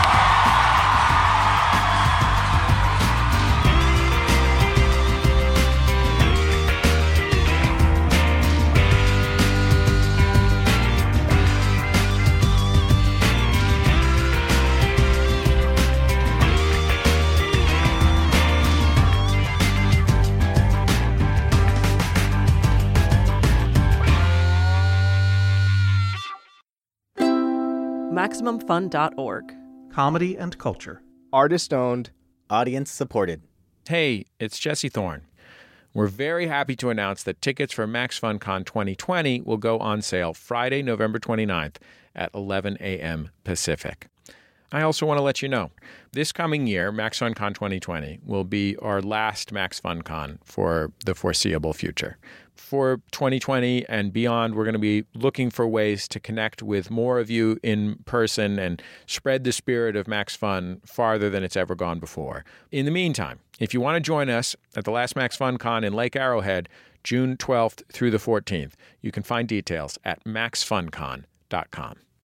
Maximum Fun dot org. Comedy and culture. Artist owned. Audience supported. Hey, it's Jesse Thorne. We're very happy to announce that tickets for MaxFunCon twenty twenty will go on sale Friday, November twenty-ninth at eleven a.m. Pacific. I also want to let you know, this coming year, MaxFunCon twenty twenty will be our last MaxFunCon for the foreseeable future. For twenty twenty and beyond, we're going to be looking for ways to connect with more of you in person and spread the spirit of Max Fun farther than it's ever gone before. In the meantime, if you want to join us at the last MaxFunCon in Lake Arrowhead, June twelfth through the fourteenth, you can find details at max fun con dot com.